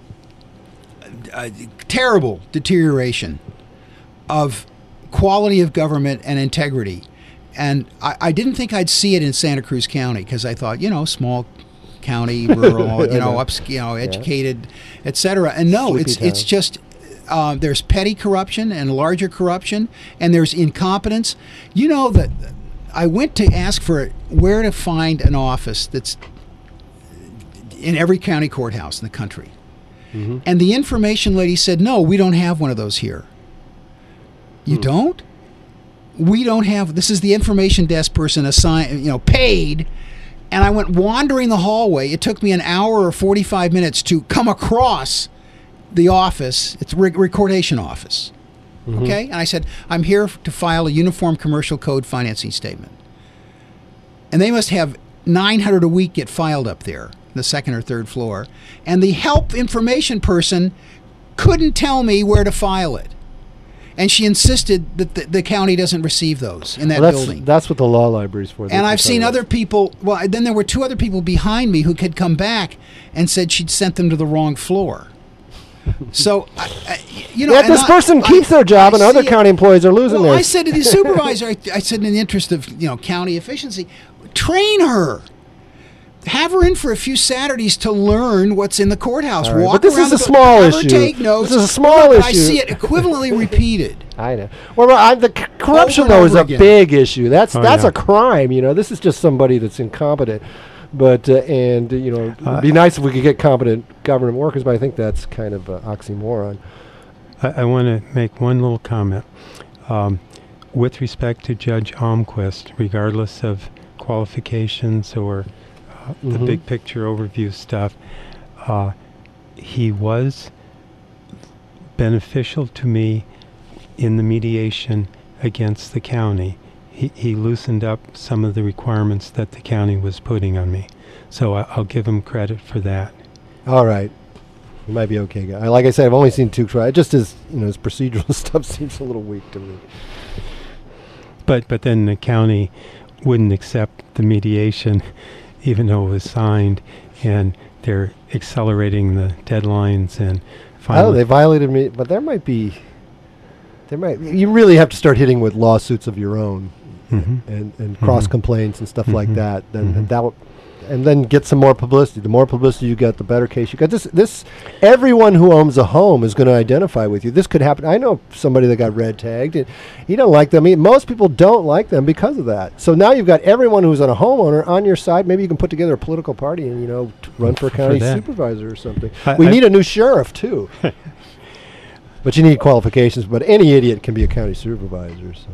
uh, terrible deterioration of quality of government and integrity. And I, I didn't think I'd see it in Santa Cruz County because I thought, you know, small county, rural, you know, ups, you know, educated, et cetera. And no, Sleepy it's it's town. just uh, there's petty corruption and larger corruption, and there's incompetence. You know that I went to ask for where to find an office that's in every county courthouse in the country. Mm-hmm. And the information lady said, no, we don't have one of those here. You Hmm. don't? We don't have, this is the information desk person assigned, you know, paid. And I went wandering the hallway. It took me an hour or forty-five minutes to come across the office. It's a re- recordation office. Mm-hmm. Okay? And I said, I'm here f- to file a Uniform Commercial Code financing statement. And they must have nine hundred a week get filed up there, the second or third floor. And the help information person couldn't tell me where to file it. And she insisted that the, the county doesn't receive those in that Well, that's, building. that's what the law library's for. They And can I've seen tell other us. people, well, then there were two other people behind me who could come back and said she'd sent them to the wrong floor. So, I, I, you know, Yet and this I- person I- keeps their job, I and other see it. county employees are losing Well, I theirs. said to the supervisor, I, I said, in the interest of, you know, county efficiency, train her. Have her in for a few Saturdays to learn what's in the courthouse. All right, Walk but this around is the a co- small have her issue. take notes. This is a small But I issue. see it equivalently repeated. I know. Well, well, I, the c- corruption Over and though is over a again. big issue. That's Oh, that's yeah. a crime. You know, this is just somebody that's incompetent. But uh, and uh, you know, Uh, it'd be nice if we could get competent government workers. But I think that's kind of an oxymoron. I, I want to make one little comment. Um, with respect to Judge Almquist, regardless of qualifications or uh, the Mhm. big picture overview stuff, uh, he was beneficial to me in the mediation against the county. He, he loosened up some of the requirements that the county was putting on me. So I, I'll give him credit for that. All right, you might be okay. guy. Like I said, I've only seen two try. Just as you know, his procedural stuff seems a little weak to me. But but then the county wouldn't accept the mediation, even though it was signed, and they're accelerating the deadlines and Oh, finally. they violated me, but there might be. There might. You really have to start hitting with lawsuits of your own, Mhm. and, and Mhm. cross complaints and stuff like Mhm. that. Then Mhm. and that, w- and then get some more publicity. The more publicity you get, the better case you got. This this everyone who owns a home is going to identify with you. This could happen. I know somebody that got red tagged, and he don't like them. He, most people don't like them because of that. So now you've got everyone who's on a homeowner on your side. Maybe you can put together a political party and you know t- run for a For county that. supervisor or something. I- we I- need a new sheriff too. But you need qualifications. But any idiot can be a county supervisor. So.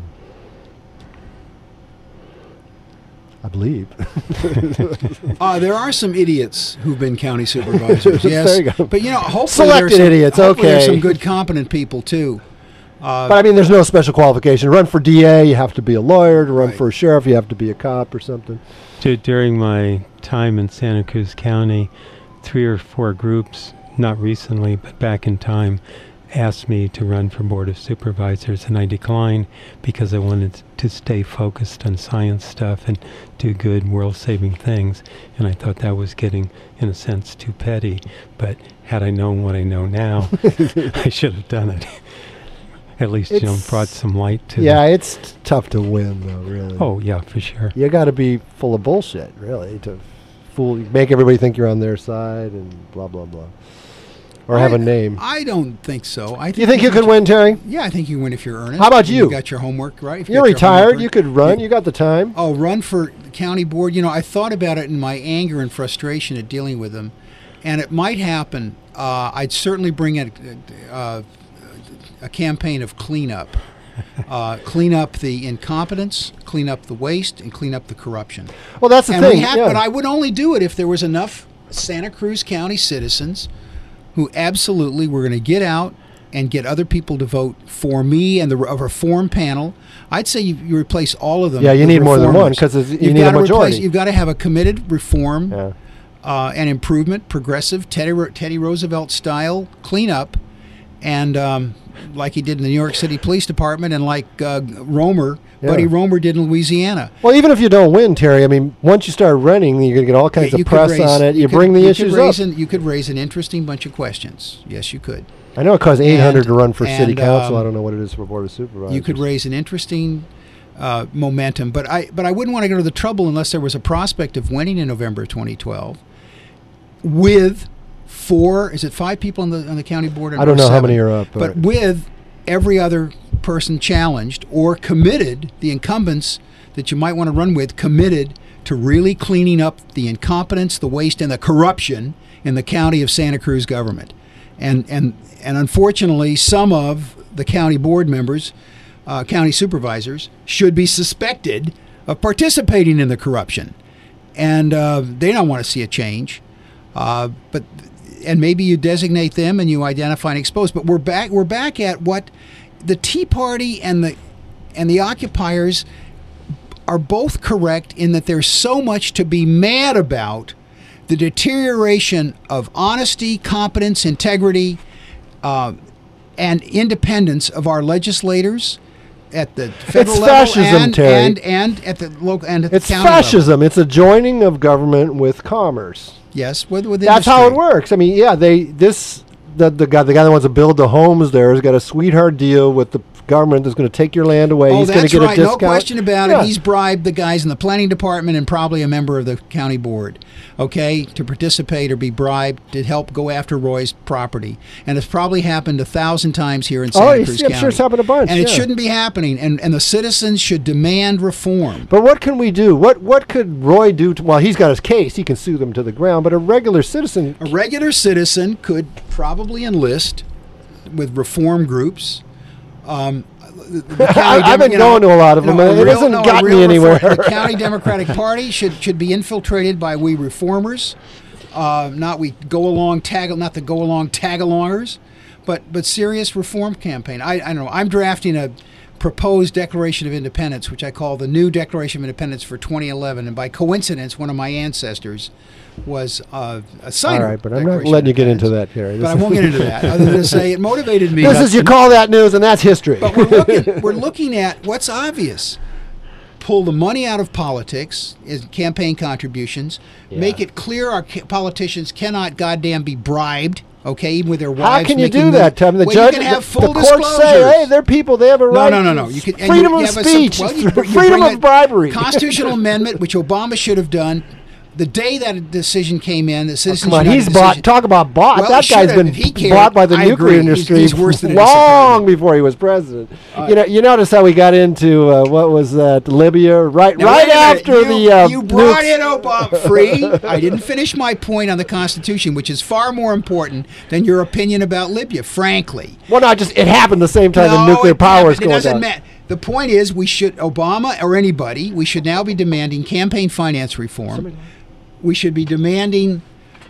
I believe. Uh, there are some idiots who've been county supervisors, yes. There you go. But, you know, hopefully Selected there's some, idiots, hopefully there's okay. some good, competent people, too. Uh, But I mean, there's no special qualification. To run for D A, you have to be a lawyer. To run Right. for a sheriff, you have to be a cop or something. D- during my time in Santa Cruz County, three or four groups, not recently, but back in time, asked me to run for Board of Supervisors, and I declined because I wanted to stay focused on science stuff and do good world-saving things, and I thought that was getting, in a sense, too petty. But had I known what I know now, I should have done it. At least, you know, It's- brought some light to Yeah, the... it's t- tough to win, though, really. Oh, yeah, for sure. You got to be full of bullshit, really, to fool, make everybody think you're on their side, and blah blah blah, or have I- a name. I don't think so. I You think you could win, Terry? Yeah, I think you win if you're earnest. How about and you? You got your homework right. If you You're got your homework retired. right. You could run. You got the time. Oh, run for the county board. You know, I thought about it in my anger and frustration at dealing with them, and it might happen. Uh, I'd certainly bring a, uh, a campaign of cleanup. Uh, clean up the incompetence, clean up the waste, and clean up the corruption. Well, that's the and thing. we have, yeah. But I would only do it if there was enough Santa Cruz County citizens who absolutely were going to get out and get other people to vote for me and the re- a reform panel. I'd say you, you replace all of them. Yeah, you with need more than one, reformers. 'cause it's- you You've need a gotta majority. Replace, you've got to have a committed reform Yeah. uh, and improvement, progressive, Teddy, Ro- Teddy Roosevelt style cleanup, and um, like he did in the New York City Police Department, and like uh, Romer, Yeah. Buddy Romer did in Louisiana. Well, even if you don't win, Terry, I mean, once you start running, you're going to get all kinds You of could press raise- on it. You, could- bring the you issues could raise up. An, you could raise an interesting bunch of questions. Yes, you could. I know it costs eight hundred and- to run for city and, council. um, I don't know what it is for board of supervisors. You could raise an interesting uh, momentum, but I but I wouldn't want to go to the trouble unless there was a prospect of winning in November of twenty twelve with four. Is it five people on the on the county board? I don't know how seven? many are up, but but- with every other person challenged or committed, the incumbents that you might want to run with committed to really cleaning up the incompetence, the waste, and the corruption in the county of Santa Cruz government. And and and unfortunately, some of the county board members, uh, county supervisors, should be suspected of participating in the corruption, and uh, they don't want to see a change. Uh, but and maybe you designate them and you identify and expose. But we're back. We're back at what the Tea Party and the and the occupiers are both correct in that there's so much to be mad about. The deterioration of honesty, competence, integrity, uh, and independence of our legislators at the federal It's level fascism, and, Terry. and and at the local and at It's the county level. fascism. It's a joining of government with commerce. Yes, with, with That's how it industry. works. I mean, yeah, they this the the guy the guy that wants to build the homes there has got a sweetheart deal with the government that's going to take your land away. Oh, He's going to that's get right. a No discount. question about Yeah. it. He's bribed the guys in the planning department and probably a member of the county board, okay, to participate or be bribed to help go after Roy's property. And it's probably happened a thousand times here in Santa Oh, Cruz yeah, I'm County. sure it's happened a bunch, And it yeah. shouldn't be happening. And and the citizens should demand reform. But what can we do? What what could Roy do? To, well, he's got his case. He can sue them to the ground. But a regular citizen, A regular citizen could probably enlist with reform groups. Um, the, the county I- I've Demo- been you know, going to a lot of you them, know, and a it real- hasn't no, a gotten real me reform- anywhere. The county Democratic Party should should be infiltrated by we reformers, uh, not we go along tag, not the go along tag-alongers, but but serious reform campaign. I I don't know. I'm drafting a proposed Declaration of Independence, which I call the new Declaration of Independence for twenty eleven, and by coincidence, one of my ancestors was uh, a signer. all right, but I'm of not Declaration letting you of get into Independence. that, Terry. But This I is- won't get into that, other than to say it motivated me. This is you call that news, and that's history. But we're looking, we're looking at what's obvious. Pull the money out of politics, is campaign contributions. Make it clear our ca- politicians cannot goddamn be bribed. Okay, even with their wives. How can you making do the- that, Tom? The well, judge, you can have the, full the courts say, disclosures. hey, they're people. They have a No, right. no, no, no. to You can and freedom you, of you have a- speech, well, you br- you freedom bring of a bribery. Constitutional amendment, which Obama should have done. The day that decision came in, the Citizens Come on, United he's decision, bought. Talk about bought. Well, that he guy's should been have. If he cared, bought by the I nuclear agree. He's- industry he's worse than a long disappointment. before he was president. you know, you notice how we got into uh, what was that Libya right Now, right wait a minute. after you, the uh, you brought nukes. in Obama free. I didn't finish my point on the Constitution, which is far more important than your opinion about Libya. Frankly, Well, not just it happened the same time no, the nuclear it, power yeah, is but it going doesn't down. matter. The point is, we should Obama or anybody. We should now be demanding campaign finance reform. We should be demanding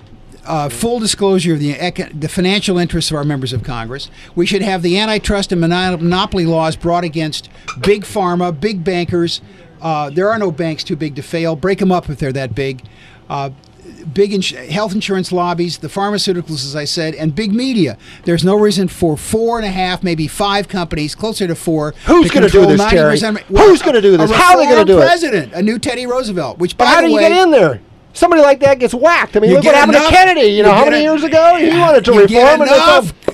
uh, full disclosure of the eco- the financial interests of our members of Congress. We should have the antitrust and mono- monopoly laws brought against big pharma, big bankers. Uh, there are no banks too big to fail. Break them up if they're that big. Uh, big ins- health insurance lobbies, the pharmaceuticals, as I said, and big media. There's no reason for four and a half, maybe five companies, closer to four. Who's to gonna do control this, Terry? ninety percent. Who's gonna do this? A How are they gonna reformed do it? president, a new Teddy Roosevelt. Which, But by how the do you way, get in there? Somebody like that gets whacked. I mean, You look what get happened enough- to Kennedy. You know, you how get many a- years ago he wanted to you get reform, and they enough told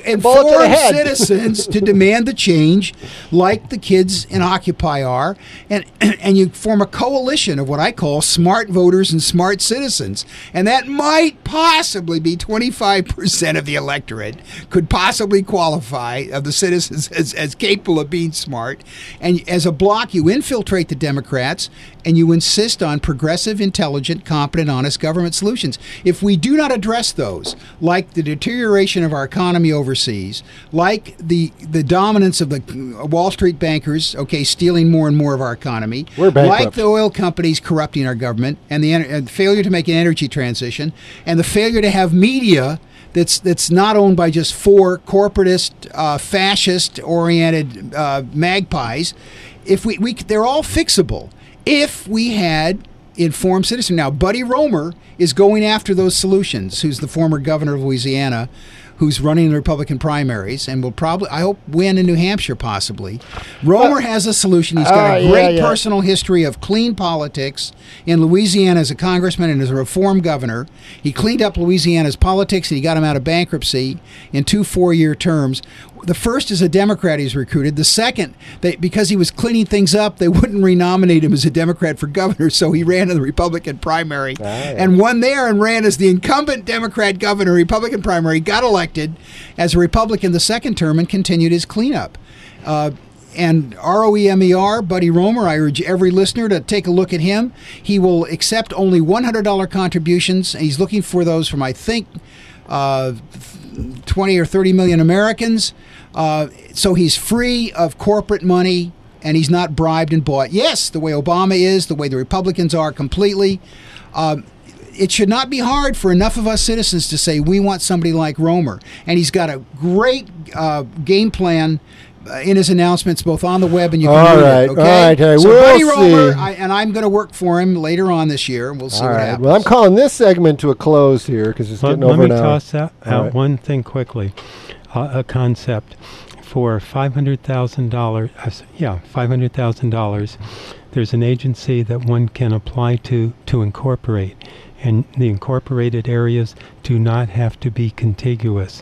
and bullet to the form head. citizens to demand the change, like the kids in Occupy are, and and you form a coalition of what I call smart voters and smart citizens, and that might possibly be twenty-five percent of the electorate could possibly qualify of the citizens as, as capable of being smart, and as a bloc you infiltrate the Democrats and you insist on progressive, intelligent, competent, honest government solutions. If we do not address those, like the deterioration of our economy overseas, like the the dominance of the Wall Street bankers, okay, stealing more and more of our economy, We're bankrupt. like the oil companies corrupting our government, and the, en- and the failure to make an energy transition, and the failure to have media that's that's not owned by just four corporatist, uh, fascist-oriented uh, magpies. If we, we they're all fixable if we had informed citizens. Now, Buddy Roemer is going after those solutions, who's the former governor of Louisiana, who's running the Republican primaries and will probably, I hope, win in New Hampshire possibly. Roemer has a solution. He's got Uh, a yeah, great yeah. personal history of clean politics in Louisiana as a congressman and as a reform governor. He cleaned up Louisiana's politics and he got him out of bankruptcy in two four-year terms. The first is a Democrat he's recruited. The second, they, because he was cleaning things up, they wouldn't renominate him as a Democrat for governor, so he ran in the Republican primary Ah, yeah. and won there and ran as the incumbent Democrat governor, Republican primary, got elected as a Republican the second term and continued his cleanup. Uh, and R O E M E R, Buddy Roemer, I urge every listener to take a look at him. He will accept only one hundred dollars contributions. He's looking for those from, I think, uh, twenty or thirty million Americans. Uh, so he's free of corporate money and he's not bribed and bought. Yes, the way Obama is, the way the Republicans are completely. Uh, it should not be hard for enough of us citizens to say we want somebody like Roemer. And he's got a great uh, game plan uh, in his announcements, both on the web and you can All read right, it. Okay? all right, all right. So We'll Buddy see. Roemer, I, and I'm going to work for him later on this year. We'll see All what right. happens. Well, I'm calling this segment to a close here because it's Let, getting let over me an hour. toss out, All out right. one thing quickly. Uh, a concept for five hundred thousand dollars. Uh, s- yeah, five hundred thousand dollars. There's an agency that one can apply to to incorporate, and the incorporated areas do not have to be contiguous.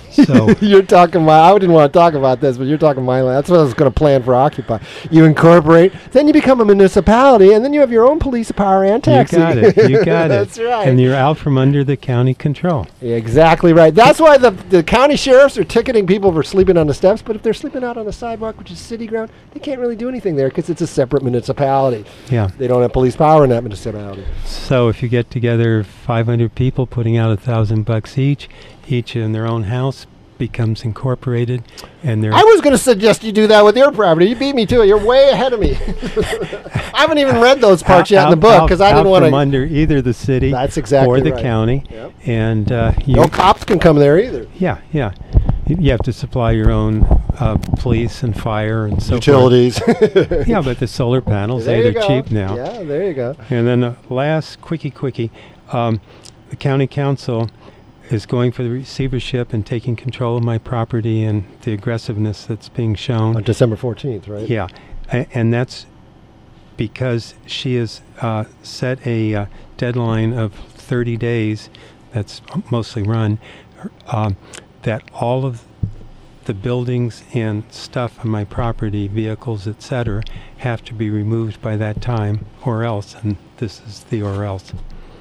So You're talking my. I didn't want to talk about this, but you're talking my. That's what I was going to plan for Occupy. You incorporate, then you become a municipality, and then you have your own police power and you taxi. got it. You got it. That's right. And you're out from under the county control. Exactly right. That's why the the county sheriffs are ticketing people for sleeping on the steps. But if they're sleeping out on the sidewalk, which is city ground, they can't really do anything there because it's a separate municipality. Yeah. They don't have police power in that municipality. So if you get together five hundred people putting out a thousand bucks each, each in their own house becomes incorporated, and they're I was going to suggest you do that with your property. You beat me to it. You're way ahead of me. I haven't even read those parts out- yet in the out- book out- because I out didn't want from to. under either the city That's exactly or the right. county, Yep. and uh, you, No cops can come there either. yeah, yeah, you, you have to supply your own uh, police and fire and so Utilities. forth. Yeah, but the solar panels, There they, you they're go. cheap now. Yeah, there you go. And then the last quickie quickie, um, the county council is going for the receivership and taking control of my property and the aggressiveness that's being shown. On December fourteenth, right? Yeah, a- and that's because she has uh, set a uh, deadline of thirty days, that's mostly run, um, that all of the buildings and stuff on my property, vehicles, et cetera, have to be removed by that time or else, and this is the or else.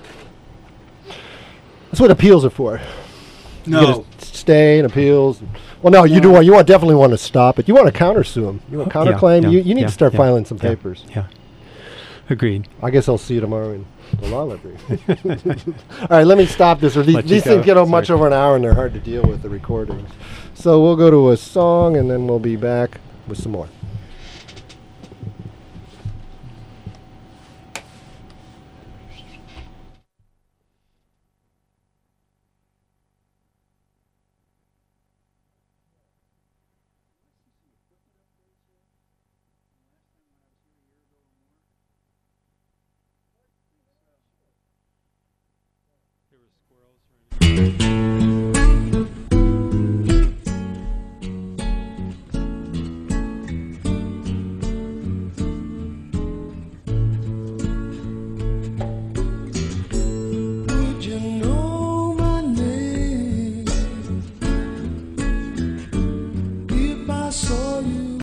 That's what appeals are for. You No. get a stay and appeals. Well, no, you do want. You want definitely want to stop it. You want to countersue them. You want Yeah, counterclaim. yeah, you you need yeah, to start yeah, filing some yeah, papers. Yeah, agreed. I guess I'll see you tomorrow in the law library. All right, let me stop this. Or these Let you these things go. get o- much Sorry. over an hour and they're hard to deal with, the recordings. So we'll go to a song and then we'll be back with some more.